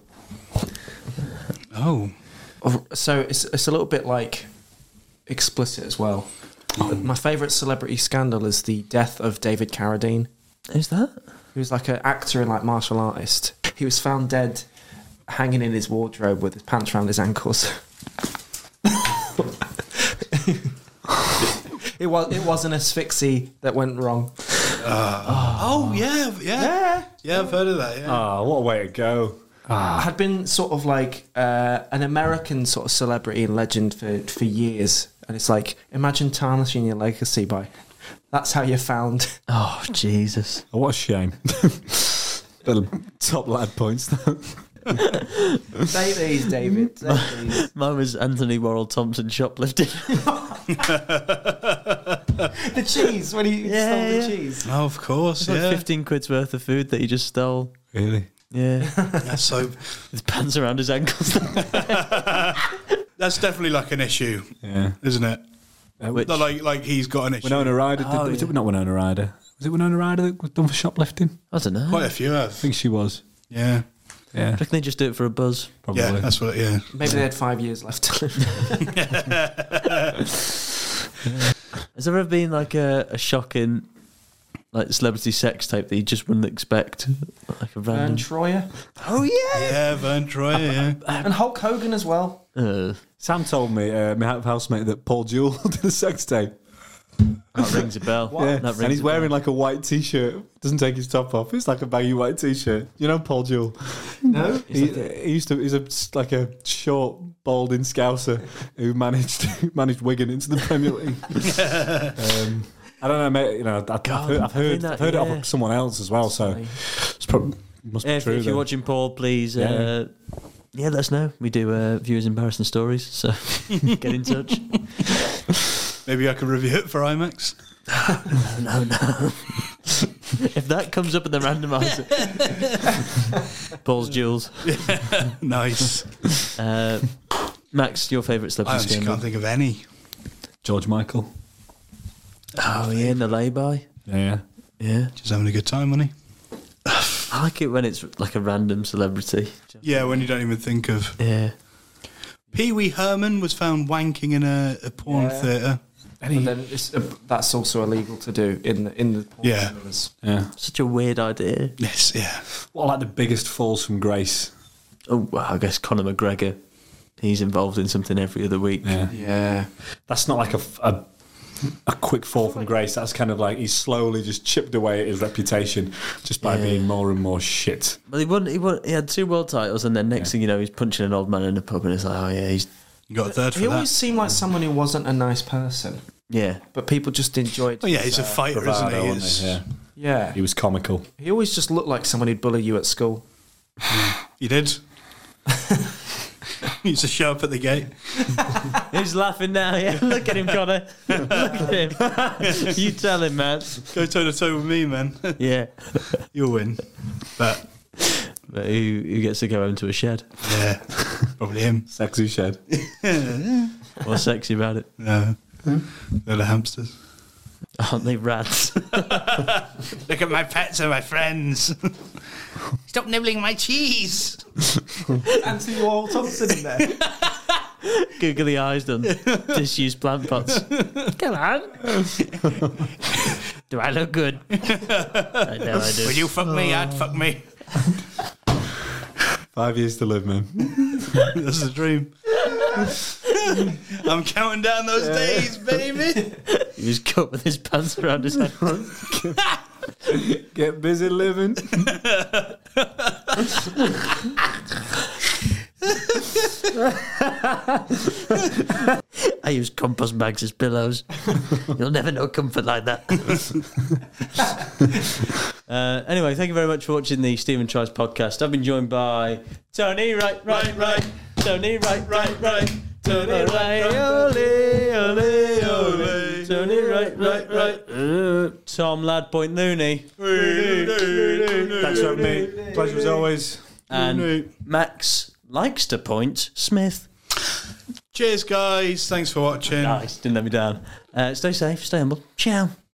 Oh. So it's a little bit like explicit as well. My favourite celebrity scandal is the death of David Carradine. Who's that? He was like an actor and like martial artist. He was found dead, hanging in his wardrobe with his pants around his ankles. It was an asphyxie that went wrong. Oh, yeah. Yeah, I've heard of that, yeah. Ah, what a way to go. Had been sort of like an American sort of celebrity and legend for years. And it's like, imagine tarnishing your legacy by... That's how you're found. Oh, Jesus. Oh, what a shame. Little top lad points, though. Take these, David. Take these. Mine was Anthony Worrell Thompson shoplifting. The cheese, when he stole the cheese. Oh, of course, Like yeah. 15 quid's worth of food that he just stole. Really? Yeah. That's so. His pants around his ankles. That's definitely like an issue, Yeah. isn't it? Which- Not like he's got an issue. Winona Ryder. Was it not Winona Ryder? Was it Winona Ryder that was done for shoplifting? I don't know. Quite a few I have. think she was. Yeah. Yeah, I reckon they just do it for a buzz. probably. Yeah, that's what. Yeah. Maybe they had 5 years left to live. Has there ever been like a shocking like celebrity sex tape that you just wouldn't expect? Like a Vern random... Troyer. Oh, yeah! Yeah, Vern Troyer. Yeah. And Hulk Hogan as well. Sam told me, my housemate, that Paul Jewell did a sex tape. That rings a bell. Yeah, That rings and he's a bell. wearing like a white t-shirt. Doesn't take his top off. It's like a baggy white t-shirt. You know Paul Jewell? No? He used to. He's like a short, balding Scouser who managed Wigan into the Premier League. I don't know, mate. You know, I've heard that, it yeah. off someone else as well. So it's probably must be If true. you're then. watching Paul, please, Yeah. let us know. We do viewers' embarrassing stories, so get in touch. Maybe I could review it for IMAX. No. If that comes up in the randomizer, Paul's Jewels. Nice. Max, your favourite I celebrity actually scandal? can't think of any. George Michael. Oh yeah, in the lay-by. Yeah. Yeah, Just having a good time, wasn't he? I like it when it's like a random celebrity. Yeah, when you don't even think of. Yeah. Pee Wee Herman was found wanking in a porn theatre. But then that's also illegal to do in the porn Yeah. cinemas. Yeah. Such a weird idea. Yes, yeah. What like the biggest falls from grace? Oh, well, I guess Conor McGregor. He's involved in something every other week. Yeah. Yeah. That's not like a quick fall from grace. That's kind of like he's slowly just chipped away at his reputation just by being more and more shit. But he had 2 world titles, and then next thing you know, he's punching an old man in a pub, and it's like, oh yeah, he's You got a third for He that. always seemed like someone who wasn't a nice person, yeah. but people just enjoyed. Oh yeah, he's a fighter, isn't Bravado, he? wasn't he? Yeah. Yeah. He was comical. He always just looked like someone who'd bully you at school. He did. He used to show up at the gate. He's laughing now. Yeah, look at him, Connor. Look at him. You tell him, man. Go toe to toe with me, man. Yeah. You'll win. But But who gets to go home to a shed? yeah, probably him. Sexy shed. What's sexy about it? No, they're the hamsters. Aren't they rats? Look at my pets and my friends. Stop nibbling my cheese. Anthony Wall Thompson in there. Googly eyes done. Disused plant pots. Come on. Do I look good? I know I do. Would you fuck me? I'd fuck me. 5 years to live, man. That's the dream. I'm counting down those days, baby. He was cut with his pants around his head. Get busy living. I use compost bags as pillows. You'll never know comfort like that. Anyway, thank you very much for watching the Stephen Tries podcast. I've been joined by Tony, right. Tony, right. Tony, right, ole. Tony, right. Tom, Lad, Point Looney. Thanks for having me. Pleasure as always. And Max likes to point Smith. Cheers, guys. Thanks for watching. Nice, didn't let me down. Stay safe, stay humble. Ciao.